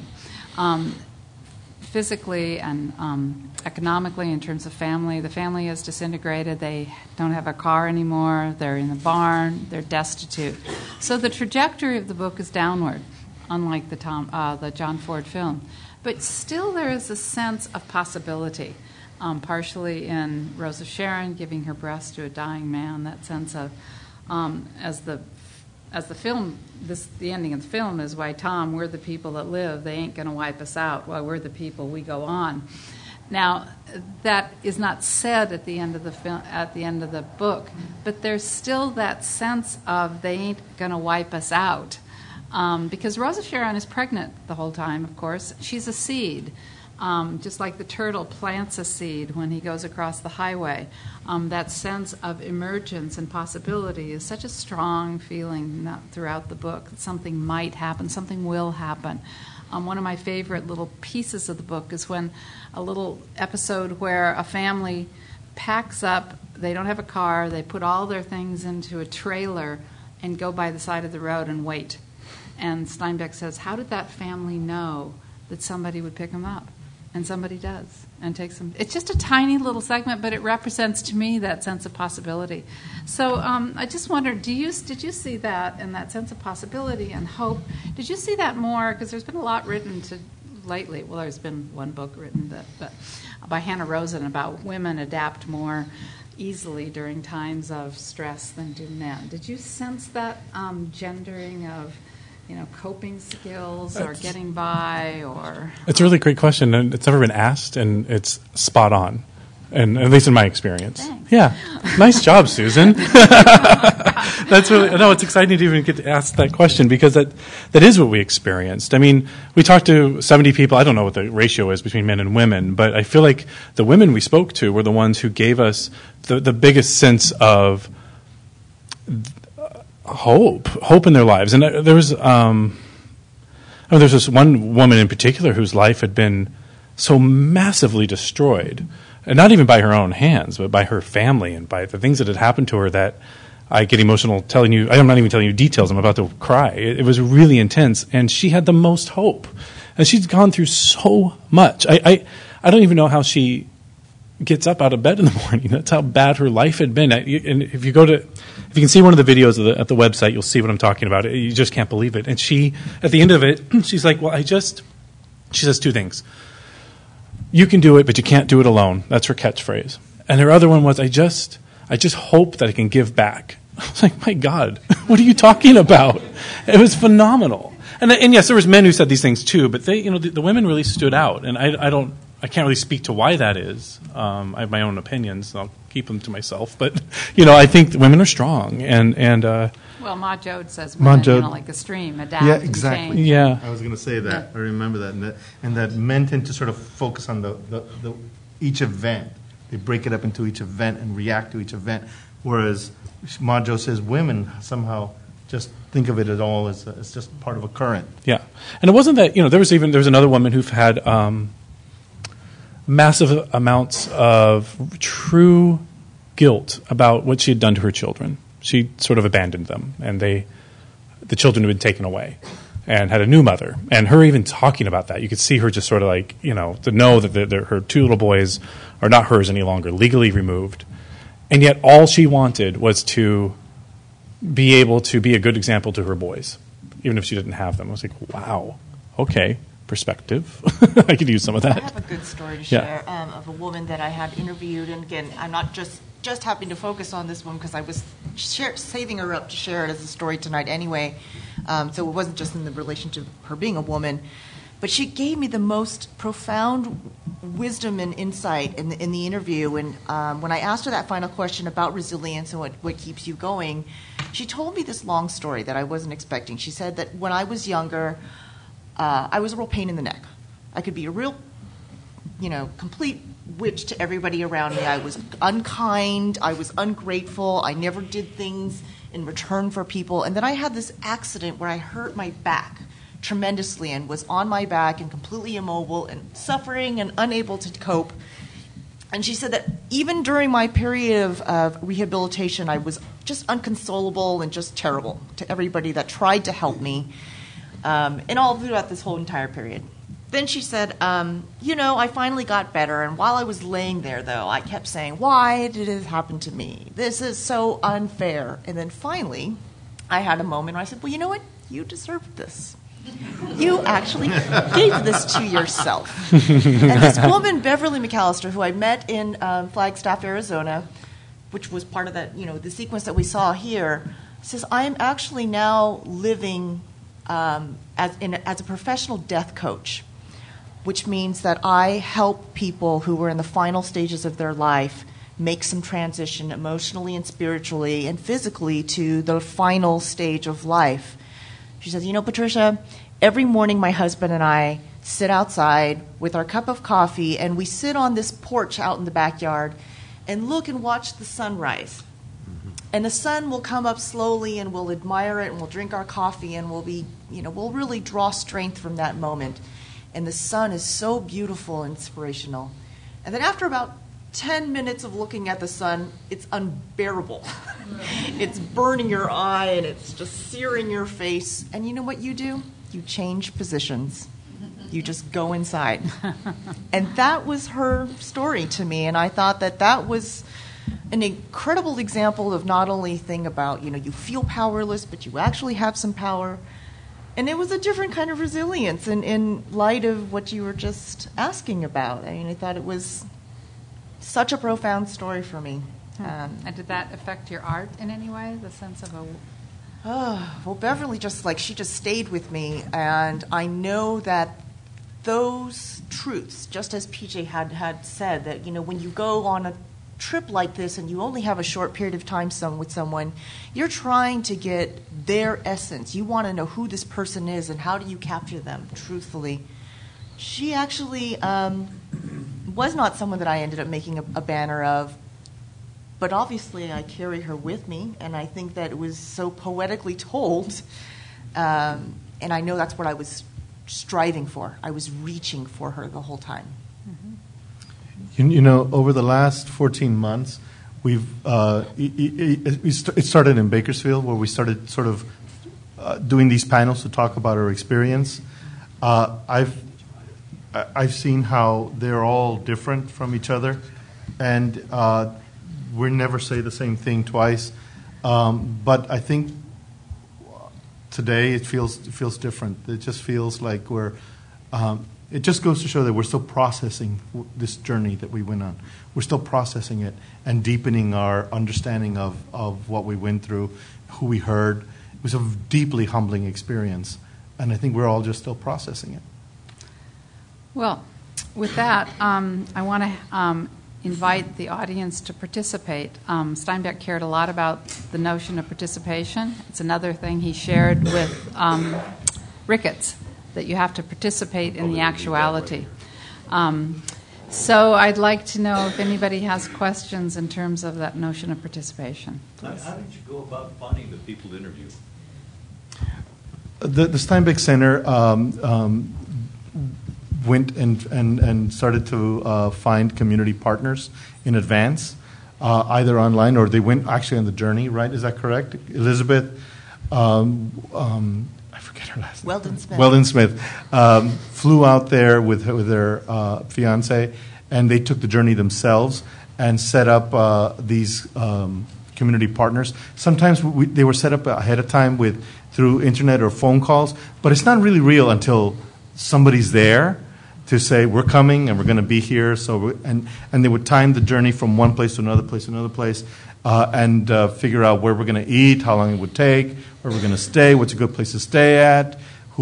Physically and economically, in terms of family, the family is disintegrated. They don't have a car anymore. They're in the barn. They're destitute. So the trajectory of the book is downward, unlike the John Ford film. But still there is a sense of possibility, partially in Rose of Sharon giving her breast to a dying man, that sense of, as the film, the ending of the film is, why, Tom, we're the people that live. They ain't going to wipe us out. Well, we're the people. We go on. Now, that is not said at the end of the film, at the end of the book, but there's still that sense of they ain't going to wipe us out, because Rose of Sharon is pregnant the whole time. Of course, she's a seed. Just like the turtle plants a seed when he goes across the highway. That sense of emergence and possibility is such a strong feeling throughout the book that something might happen, something will happen. One of my favorite little pieces of the book is when a little episode where a family packs up, they don't have a car, they put all their things into a trailer and go by the side of the road and wait. And Steinbeck says, how did that family know that somebody would pick them up? And somebody does, and takes them. It's just a tiny little segment, but it represents to me that sense of possibility. So I just wondered, did you see that and that sense of possibility and hope? Did you see that more? Because there's been a lot written lately. Well, there's been one book written by Hannah Rosen about women adapt more easily during times of stress than do men. Did you sense that gendering of coping skills or getting by, or? It's a really great question, and it's never been asked, and it's spot on, and at least in my experience. Thanks. Yeah, nice job, Susan. That's really it's exciting to even get to ask that question, because that is what we experienced. I mean, we talked to 70 people. I don't know what the ratio is between men and women, but I feel like the women we spoke to were the ones who gave us the biggest sense of hope in their lives. And there was there's this one woman in particular whose life had been so massively destroyed, and not even by her own hands, but by her family and by the things that had happened to her, that I get emotional telling you. I'm not even telling you details. I'm about to cry. It was really intense, and she had the most hope, and she's gone through so much. I don't even know how she gets up out of bed in the morning. That's how bad her life had been. And if you can see one of the videos at the website, you'll see what I'm talking about. You just can't believe it. And she, at the end of it, she's like, she says two things. You can do it, but you can't do it alone. That's her catchphrase. And her other one was, I just hope that I can give back. I was like, my God, what are you talking about? It was phenomenal. And yes, there was men who said these things too, but they, the women really stood out. And I can't really speak to why that is. I have my own opinions, so I'll keep them to myself. But I think women are strong, and well, Ma Jode says women, like a stream, adapt. Yeah, exactly. And change. Yeah, I was going to say that. Yeah. I remember that, and that men tend to sort of focus on the each event. They break it up into each event and react to each event. whereas Majo says women somehow just think of it at all as just part of a current. Yeah, and it wasn't that, there was another woman who had massive amounts of true guilt about what she had done to her children. She sort of abandoned them, and the children had been taken away, and had a new mother. And her even talking about that, you could see her just sort of like, to know that her two little boys are not hers any longer, legally removed. And yet all she wanted was to be able to be a good example to her boys, even if she didn't have them. I was like, wow, okay, perspective. I could use some of that. I have a good story to share of a woman that I had interviewed. And again, I'm not just having to focus on this one because I was saving her up to share it as a story tonight anyway. So it wasn't just in the relation to her being a woman. But she gave me the most profound wisdom and insight in the interview. And when I asked her that final question about resilience and what keeps you going, she told me this long story that I wasn't expecting. She said that when I was younger, I was a real pain in the neck. I could be a real, complete witch to everybody around me. I was unkind. I was ungrateful. I never did things in return for people. And then I had this accident where I hurt my back tremendously and was on my back and completely immobile and suffering and unable to cope. And she said that even during my period of rehabilitation, I was just unconsolable and just terrible to everybody that tried to help me, and all throughout this whole entire period. Then she said, I finally got better, and while I was laying there, though, I kept saying, why did it happen to me? This is so unfair. And then finally, I had a moment where I said, well, you know what? You deserved this. You actually gave this to yourself. And this woman, Beverly McAllister, who I met in Flagstaff, Arizona, which was part of that, the sequence that we saw here, says, I am actually now living as a professional death coach, which means that I help people who are in the final stages of their life make some transition emotionally and spiritually and physically to the final stage of life. She says, Patricia, every morning my husband and I sit outside with our cup of coffee and we sit on this porch out in the backyard and look and watch the sunrise. And the sun will come up slowly and we'll admire it and we'll drink our coffee and we'll really draw strength from that moment. And the sun is so beautiful and inspirational. And then after about 10 minutes of looking at the sun, it's unbearable. It's burning your eye and it's just searing your face. And you know what you do? You change positions. You just go inside. And that was her story to me. And I thought that was an incredible example of not only thing about, you feel powerless, but you actually have some power. And it was a different kind of resilience in light of what you were just asking about. I thought it was such a profound story for me. And did that affect your art in any way, the sense of a... well, Beverly she just stayed with me, and I know that those truths, just as PJ had said, that, when you go on a trip like this and you only have a short period of time with someone, you're trying to get their essence. You want to know who this person is and how do you capture them truthfully. She actually was not someone that I ended up making a banner of, but obviously I carry her with me, and I think that it was so poetically told, and I know that's what I was striving for. I was reaching for her the whole time. Over the last 14 months, it started in Bakersfield, where we started sort of doing these panels to talk about our experience. I've seen how they're all different from each other, and we never say the same thing twice. But I think today it feels different. It just feels like we're. It just goes to show that we're still processing this journey that we went on. We're still processing it and deepening our understanding of what we went through, who we heard. It was a deeply humbling experience, and I think we're all just still processing it. Well, with that, I want to invite the audience to participate. Steinbeck cared a lot about the notion of participation. It's another thing he shared with Ricketts, that you have to participate in the actuality. So I'd like to know if anybody has questions in terms of that notion of participation. How did you go about finding the people to interview? The Steinbeck Center went and started to find community partners in advance, either online or they went actually on the journey, right? Is that correct? Elizabeth, I forget her last name. Weldon Smith. Weldon Smith flew out there with her fiance, and they took the journey themselves and set up these community partners. Sometimes they were set up ahead of time through internet or phone calls, but it's not really real until somebody's there to say, we're coming and we're going to be here. And they would time the journey from one place to another place, and figure out where we're going to eat, how long it would take, where we're going to stay, what's a good place to stay at,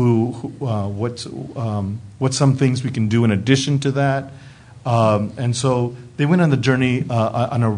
what's some things we can do in addition to that. And so they went on the journey, on a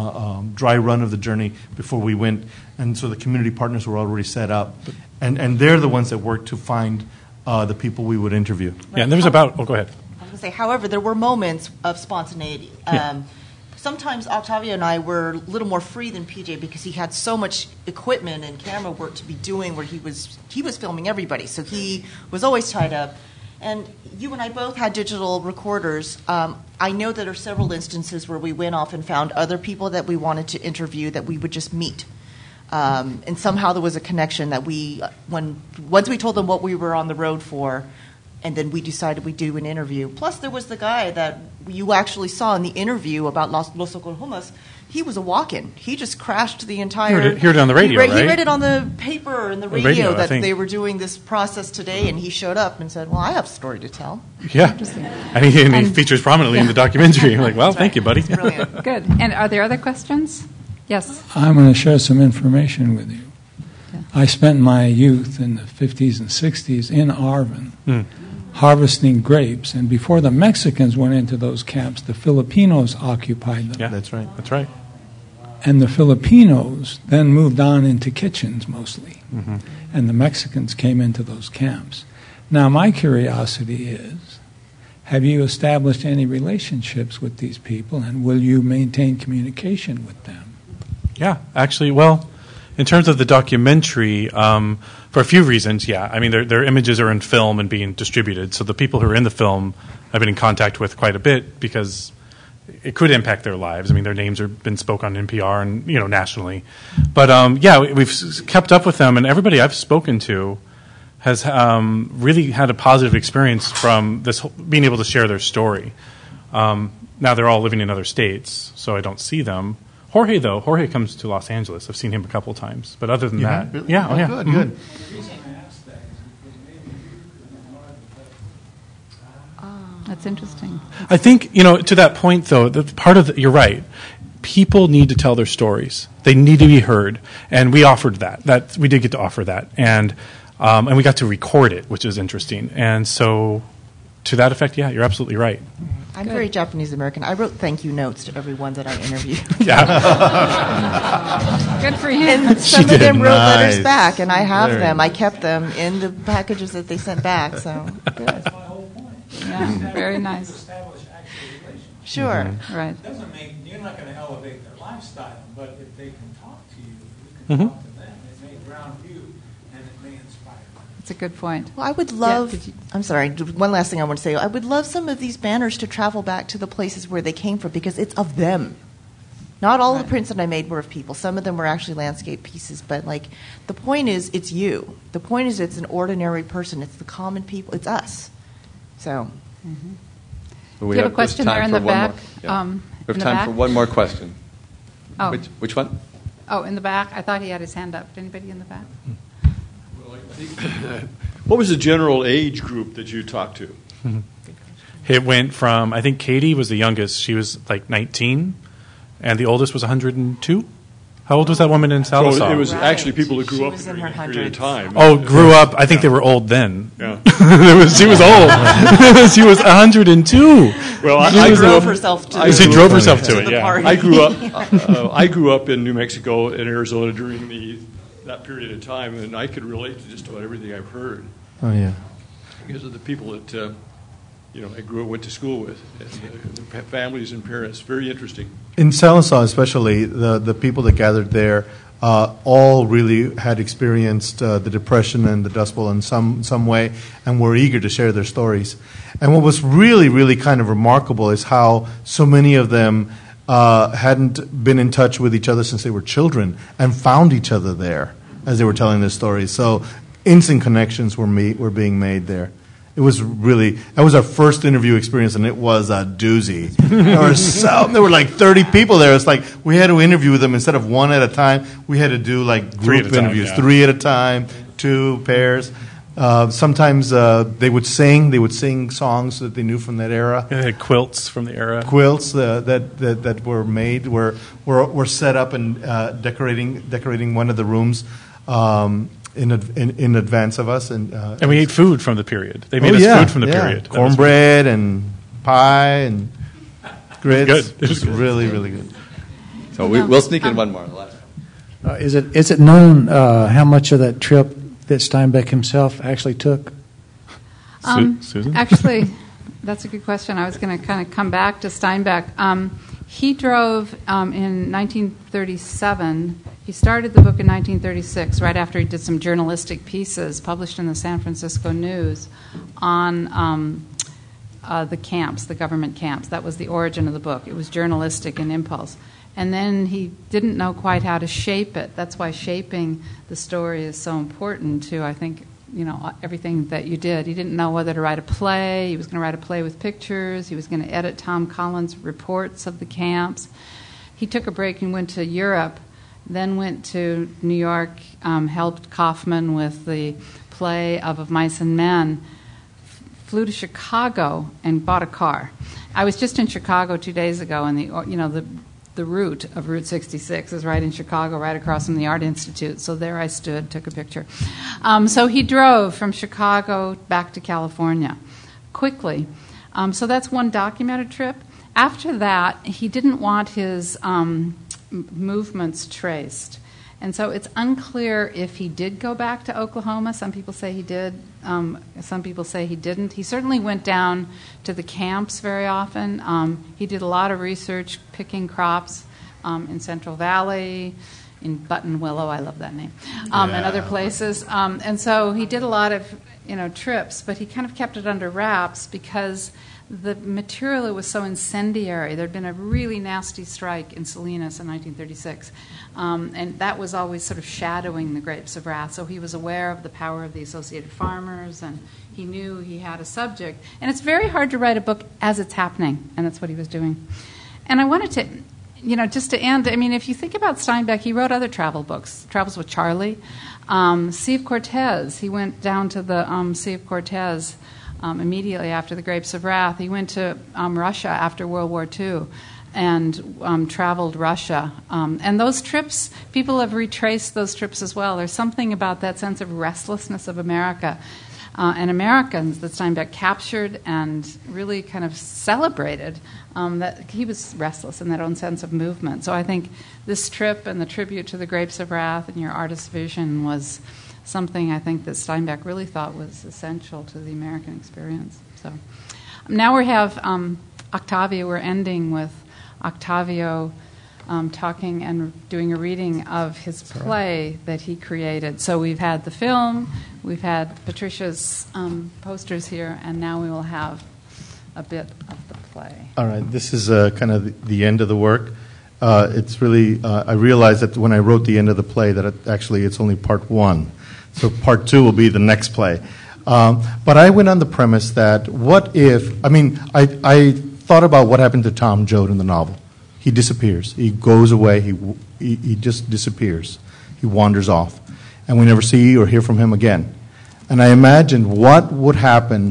dry run of the journey before we went. And so the community partners were already set up. And they're the ones that worked to find the people we would interview. Yeah, and there was about, go ahead. I was going to say, however, there were moments of spontaneity. Sometimes Octavio and I were a little more free than PJ because he had so much equipment and camera work to be doing where he was filming everybody. So he was always tied up. And you and I both had digital recorders. I know that there are several instances where we went off and found other people that we wanted to interview that we would just meet. And somehow there was a connection that once we told them what we were on the road for, and then we decided we'd do an interview. Plus, there was the guy that you actually saw in the interview about Los Oklahomas. He was a walk-in. He just crashed the entire... Heard it on the radio, right? He read it on the paper and the radio that I think. They were doing this process today, and he showed up and said, well, I have a story to tell. Yeah. And he features prominently in the documentary. I'm like, well, thank you, buddy. Brilliant. Good. And are there other questions? Yes. I'm going to share some information with you. Yeah. I spent my youth in the 50s and 60s in Arvin harvesting grapes. And before the Mexicans went into those camps, the Filipinos occupied them. Yeah, that's right. That's right. And the Filipinos then moved on into kitchens mostly. Mm-hmm. And the Mexicans came into those camps. Now, my curiosity is, have you established any relationships with these people, and will you maintain communication with them? Yeah, actually, well, in terms of the documentary, for a few reasons, yeah. I mean, their images are in film and being distributed, so the people who are in the film I've been in contact with quite a bit because it could impact their lives. I mean, their names have been spoke on NPR and, nationally. But, yeah, we've kept up with them, and everybody I've spoken to has really had a positive experience from this being able to share their story. Now they're all living in other states, so I don't see them. Jorge comes to Los Angeles. I've seen him a couple of times. But other than that, really? Yeah, yeah. Good, mm-hmm. good. That's interesting. I think, to that point, though, you're right. People need to tell their stories. They need to be heard. And we offered that. We did get to offer that. And we got to record it, which is interesting. And so, to that effect, yeah, you're absolutely right. I'm very Japanese American. I wrote thank you notes to everyone that I interviewed. Yeah. Good for you. And some of them wrote letters back, and I have them. I kept them in the packages that they sent back. So good. Yeah, very nice. Sure. Mm-hmm. Right. It doesn't mean you're not going to elevate their lifestyle, but if they can talk to you, you can talk to them. It may ground you, and it may inspire them. That's a good point. Well, I would love, I'm sorry, one last thing I want to say. I would love some of these banners to travel back to the places where they came from because it's of them. Not all the prints that I made were of people. Some of them were actually landscape pieces, but the point is it's you. The point is it's an ordinary person. It's the common people. It's us. So. Mm-hmm. We Do you have a question there in the back? We have time for one more question. Oh. Which one? Oh, in the back? I thought he had his hand up. Anybody in the back? What was the general age group that you talked to? Mm-hmm. It went from, I think Katie was the youngest. She was 19, and the oldest was 102. How old was that woman in Salazar? So it was actually people who grew up in during her that period of time. Oh, grew up. I think they were old then. Yeah. She was old. She was 102. Well, I she grew drove up. herself to She drove herself to it. Yeah. I grew up. I grew up in New Mexico and Arizona during that period of time, and I could relate to just about everything I've heard. Oh yeah. Because of the people that went to school with, and their families and parents. Very interesting. In Sallisaw especially, the people that gathered there all really had experienced the Depression and the Dust Bowl in some way and were eager to share their stories. And what was really, really kind of remarkable is how so many of them hadn't been in touch with each other since they were children and found each other there as they were telling their stories. So instant connections were being made there. It was that was our first interview experience, and it was a doozy. There were like 30 people there. It's like we had to interview them instead of one at a time. We had to do like group interviews, 3 at a time, 2 pairs. Sometimes they would sing songs that they knew from that era. They had quilts from the era. Quilts that were made were set up and decorating one of the rooms. In advance of us, and we ate food from the period. They made us food from the period. Cornbread and pie and grits. It was really, really good. So we'll sneak in one more. The last one. Is it known how much of that trip that Steinbeck himself actually took? Susan? Actually, that's a good question. I was going to kind of come back to Steinbeck. He drove in 1937. He started the book in 1936, right after he did some journalistic pieces published in the San Francisco News on the camps, the government camps. That was the origin of the book. It was journalistic in impulse. And then he didn't know quite how to shape it. That's why shaping the story is so important to, I think, everything that you did. He didn't know whether to write a play. He was going to write a play with pictures. He was going to edit Tom Collins' reports of the camps. He took a break and went to Europe, then went to New York, helped Kaufman with the play of Mice and Men, flew to Chicago and bought a car. I was just in Chicago 2 days ago, and the route of Route 66 is right in Chicago, right across from the Art Institute. So there I stood, took a picture. So he drove from Chicago back to California quickly. So that's one documented trip. After that, he didn't want his movements traced. And so it's unclear if he did go back to Oklahoma. Some people say he did. Some people say he didn't. He certainly went down to the camps very often. He did a lot of research picking crops in Central Valley, in Buttonwillow, I love that name, and other places. And so he did a lot of trips, but he kind of kept it under wraps because the material was so incendiary. There had been a really nasty strike in Salinas in 1936, and that was always sort of shadowing the Grapes of Wrath. So he was aware of the power of the Associated Farmers, and he knew he had a subject. And it's very hard to write a book as it's happening, and that's what he was doing. And I wanted to, just to end, if you think about Steinbeck, he wrote other travel books, Travels with Charlie, Sea of Cortez. He went down to the Sea of Cortez immediately after the Grapes of Wrath. He went to Russia after World War II and traveled Russia. And those trips, people have retraced those trips as well. There's something about that sense of restlessness of America and Americans that Steinbeck captured and really kind of celebrated, that he was restless in that own sense of movement. So I think this trip and the tribute to the Grapes of Wrath and your artist's vision was something I think that Steinbeck really thought was essential to the American experience. So now we have Octavio. We're ending with Octavio talking and doing a reading of his play that he created. So we've had the film, we've had Patricia's posters here, and now we will have a bit of the play. All right, this is kind of the end of the work. It's really, I realized that when I wrote the end of the play that it's only part 1. So part 2 will be the next play. But I went on the premise that what if, I thought about what happened to Tom Joad in the novel. He disappears. He goes away. He just disappears. He wanders off. And we never see or hear from him again. And I imagined what would happen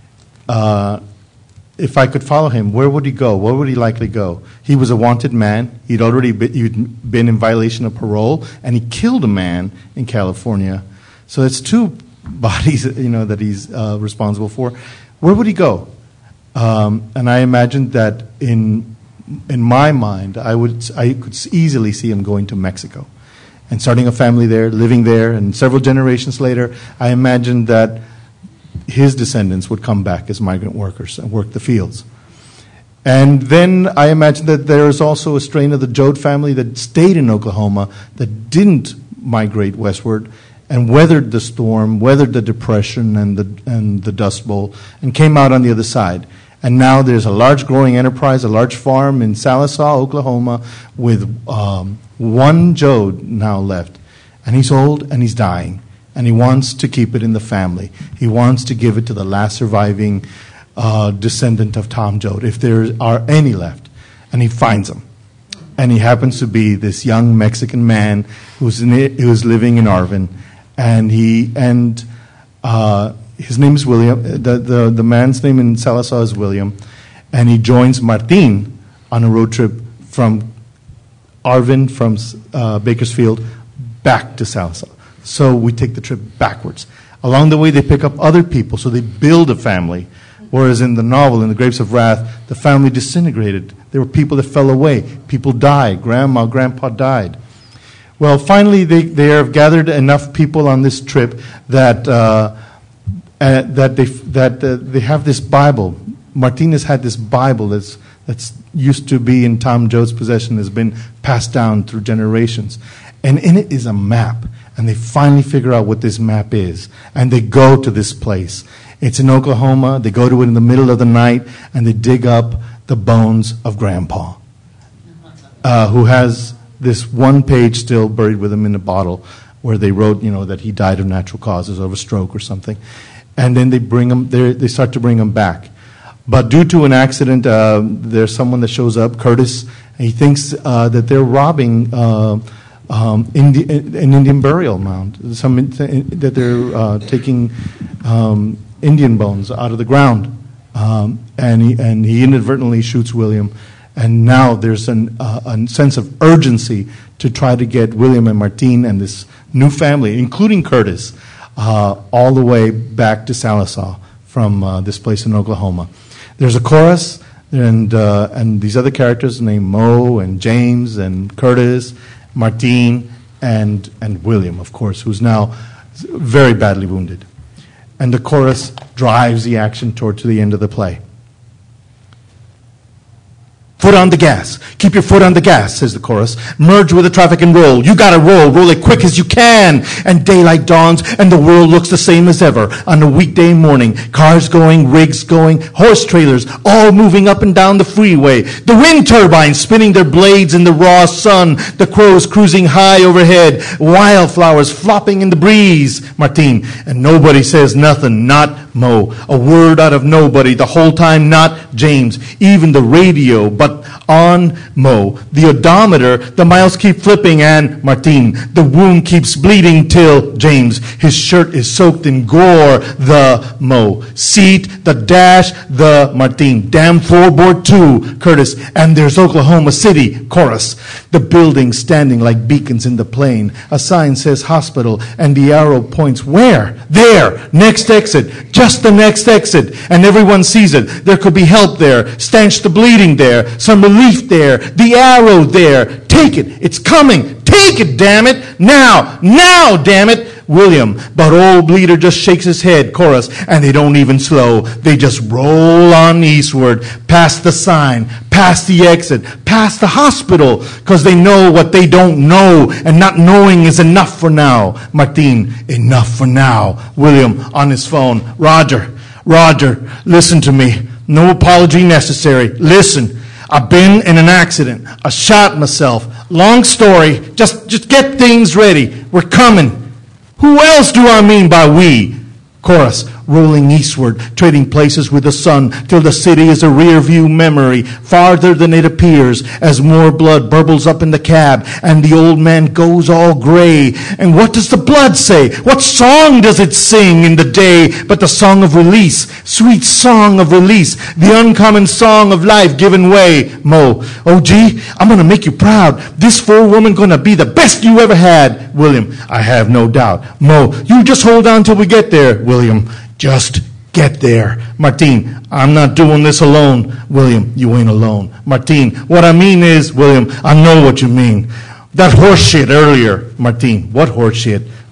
if I could follow him. Where would he go? Where would he likely go? He was a wanted man. He'd been in violation of parole, and he killed a man in California. So it's 2 bodies, that he's responsible for. Where would he go? And I imagined that in my mind, I could easily see him going to Mexico and starting a family there, living there, and several generations later, I imagined that his descendants would come back as migrant workers and work the fields. And then I imagine that there is also a strain of the Joad family that stayed in Oklahoma, that didn't migrate westward, and weathered the storm, weathered the depression and the Dust Bowl, and came out on the other side. And now there's a large growing enterprise, a large farm in Sallisaw, Oklahoma, with one Joad now left. And he's old and he's dying. And he wants to keep it in the family. He wants to give it to the last surviving descendant of Tom Joad, if there are any left. And he finds them. And he happens to be this young Mexican man who's living in Arvin. And his name is William. The man's name in Sallisaw is William. And he joins Martin on a road trip from Arvin, from Bakersfield, back to Sallisaw. So we take the trip backwards. Along the way, they pick up other people, so they build a family. Whereas in the novel, in The Grapes of Wrath, the family disintegrated. There were people that fell away. People died. Grandpa died. Well, finally, they have gathered enough people on this trip that they have this Bible. Martinez had this Bible that's used to be in Tom Joad's possession, has been passed down through generations. And in it is a map. And they finally figure out what this map is. And they go to this place. It's in Oklahoma. They go to it in the middle of the night, and they dig up the bones of Grandpa, who has this one page still buried with him in a bottle where they wrote, that he died of natural causes, of a stroke or something. And then they start to bring him back. But due to an accident, there's someone that shows up, Curtis, and he thinks that they're robbing an Indian burial mound, that they're taking Indian bones out of the ground. And he inadvertently shoots William. And now there's a sense of urgency to try to get William and Martine and this new family, including Curtis, all the way back to Sallisaw from this place in Oklahoma. There's a chorus, and these other characters named Mo and James and Curtis, Martine, and William, of course, who's now very badly wounded. And the chorus drives the action toward to the end of the play. Foot on the gas. Keep your foot on the gas, says the chorus. Merge with the traffic and roll. You gotta roll. Roll it quick as you can. And daylight dawns and the world looks the same as ever on a weekday morning. Cars going, rigs going, horse trailers all moving up and down the freeway. The wind turbines spinning their blades in the raw sun. The crows cruising high overhead. Wildflowers flopping in the breeze, Martine. And nobody says nothing, not Mo. A word out of nobody the whole time, not James. Even the radio, but on Mo. The odometer, the miles keep flipping, and Martine. The wound keeps bleeding till James. His shirt is soaked in gore, the Mo. Seat, the dash, the Martine. Damn floorboard too, Curtis. And there's Oklahoma City, chorus. The buildings standing like beacons in the plain. A sign says hospital, and the arrow points where? There! Next exit. Just the next exit. And everyone sees it. There could be help there. Stanch the bleeding there. Some relief there. The arrow there. Take it. It's coming. Take it, damn it. Now. Now, damn it. William. But old Bleeder just shakes his head, chorus, and they don't even slow. They just roll on eastward, past the sign, past the exit, past the hospital, because they know what they don't know, and not knowing is enough for now. Martine, enough for now. William, on his phone. Roger, listen to me. No apology necessary. Listen. I've been in an accident. I shot myself. Long story. Just get things ready. We're coming. Who else do I mean by we? Chorus, rolling eastward, trading places with the sun, till the city is a rear-view memory, farther than it appears, as more blood burbles up in the cab, and the old man goes all gray. And what does the blood say? What song does it sing in the day but the song of release? Sweet song of release, the uncommon song of life given way. Mo, oh gee, I'm gonna make you proud. This forewoman gonna be the best you ever had. William, I have no doubt. Mo, you just hold on till we get there. William, just get there. Martine, I'm not doing this alone. William, you ain't alone. Martine, what I mean is, William, I know what you mean. That horse shit earlier. Martine, what horse shit?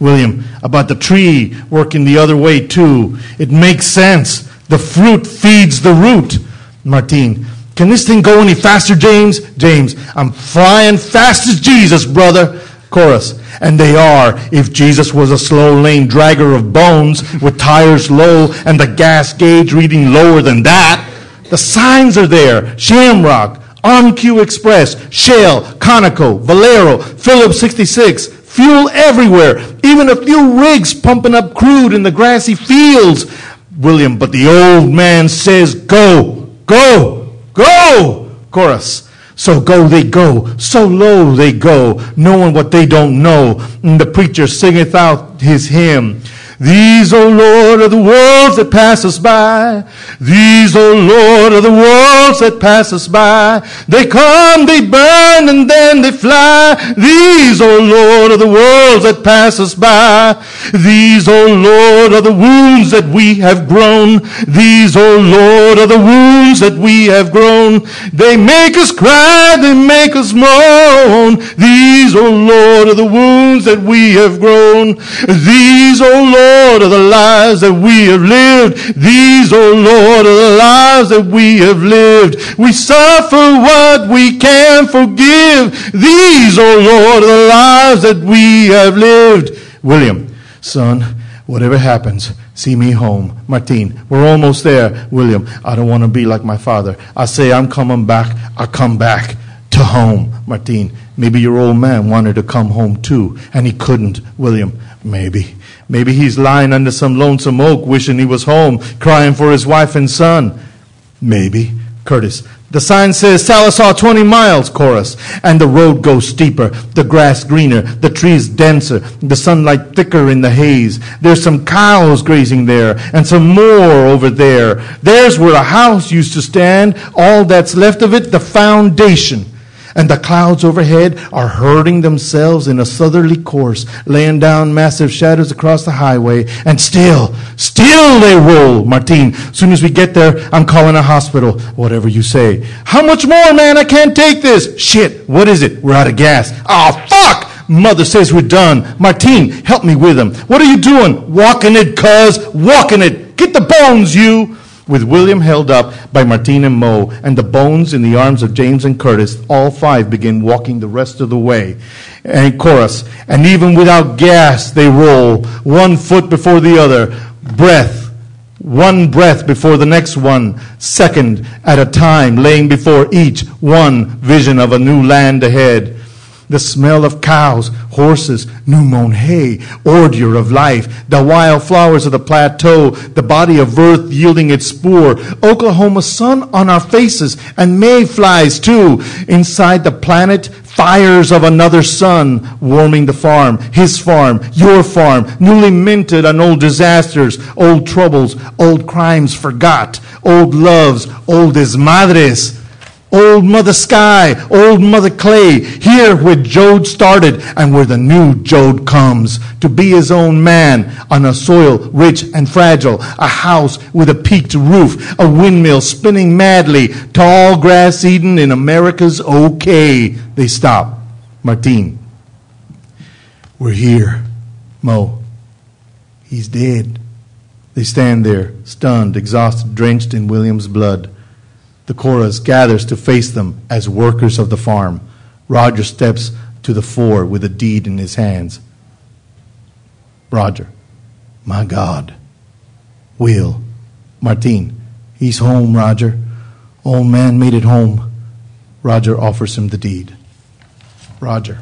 William, about the tree working the other way too. It makes sense. The fruit feeds the root. Martine, can this thing go any faster, James? James, I'm flying fast as Jesus, brother. Chorus, and they are, if Jesus was a slow lane dragger of bones with tires low and the gas gauge reading lower than that. The signs are there. Shamrock, OnQ Express, Shell, Conoco, Valero, Phillips 66, fuel everywhere, even a few rigs pumping up crude in the grassy fields. William, but the old man says go, go, go. Chorus, so go they go, so low they go, knowing what they don't know. And the preacher singeth out his hymn. These, O Lord, are the worlds that pass us by. These, O Lord, are the worlds that pass us by. They come, they burn, and then they fly. These, O Lord, are the worlds that pass us by. These, O Lord, are the wounds that we have grown. These, O Lord, are the wounds that we have grown. They make us cry, they make us moan. These, O Lord, are the wounds that we have grown. These, O Lord, are the lives that we have lived. These, O Lord, are the lives that we have lived. We suffer what we can forgive. These, O Lord, are the lives that we have lived. William, son, whatever happens, see me home. Martine, we're almost there. William, I don't want to be like my father. I say I'm coming back. I come back to home. Martine, maybe your old man wanted to come home too, and he couldn't. William, maybe. Maybe he's lying under some lonesome oak wishing he was home, crying for his wife and son. Maybe. Curtis, the sign says Sallisaw 20 miles, chorus, and the road goes steeper, the grass greener, the trees denser, the sunlight thicker in the haze. There's some cows grazing there, and some more over there. There's where a house used to stand, all that's left of it, the foundation. And the clouds overhead are herding themselves in a southerly course, laying down massive shadows across the highway, and still they roll. Martine, soon as we get there, I'm calling a hospital. Whatever you say. How much more, man? I can't take this. Shit, what is it? We're out of gas. Oh, fuck! Mother says we're done. Martine, help me with them. What are you doing? Walking it, cuz. Walking it. Get the bones, you. With William held up by Martine and Mo, and the bones in the arms of James and Curtis, all five begin walking the rest of the way. And chorus, and even without gas, they roll, 1 foot before the other, one breath before the next one, second at a time, laying before each one vision of a new land ahead. The smell of cows, horses, new-mown hay, ordure of life, the wild flowers of the plateau, the body of earth yielding its spore, Oklahoma sun on our faces, and mayflies too. Inside the planet, fires of another sun warming the farm, his farm, your farm, newly minted on old disasters, old troubles, old crimes forgot, old loves, old desmadres. Old Mother Sky, Old Mother Clay, here where Jode started and where the new Jode comes to be his own man on a soil rich and fragile, a house with a peaked roof, a windmill spinning madly, tall grass eaten in America's okay. They stop. Martine, we're here. Mo, he's dead. They stand there, stunned, exhausted, drenched in William's blood. The chorus gathers to face them as workers of the farm. Roger steps to the fore with a deed in his hands. Roger, my God. Will, Martine, he's home, Roger. Old man made it home. Roger offers him the deed. Roger,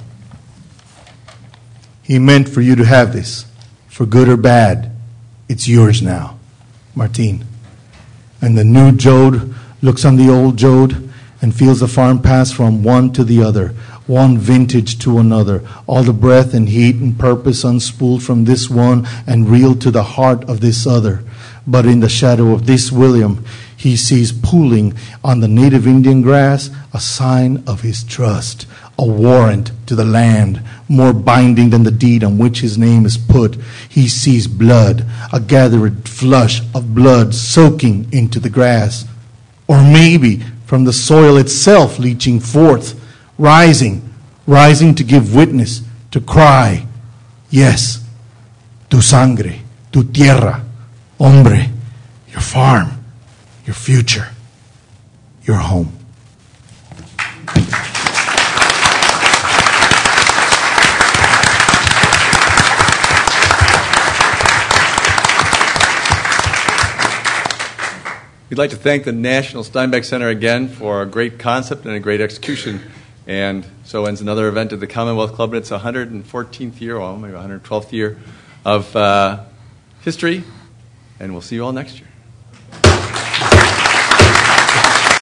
he meant for you to have this, for good or bad. It's yours now. Martine, and the new Jode looks on the old Jode and feels the farm pass from one to the other, one vintage to another, all the breath and heat and purpose unspooled from this one and reeled to the heart of this other. But in the shadow of this William, he sees pooling on the native Indian grass a sign of his trust, a warrant to the land, more binding than the deed on which his name is put. He sees blood, a gathered flush of blood soaking into the grass. Or maybe from the soil itself leaching forth, rising to give witness, to cry. Yes, tu sangre, tu tierra, hombre, your farm, your future, your home. We'd like to thank the National Steinbeck Center again for a great concept and a great execution. And so ends another event at the Commonwealth Club. It's 114th year, or maybe 112th year of history. And we'll see you all next year.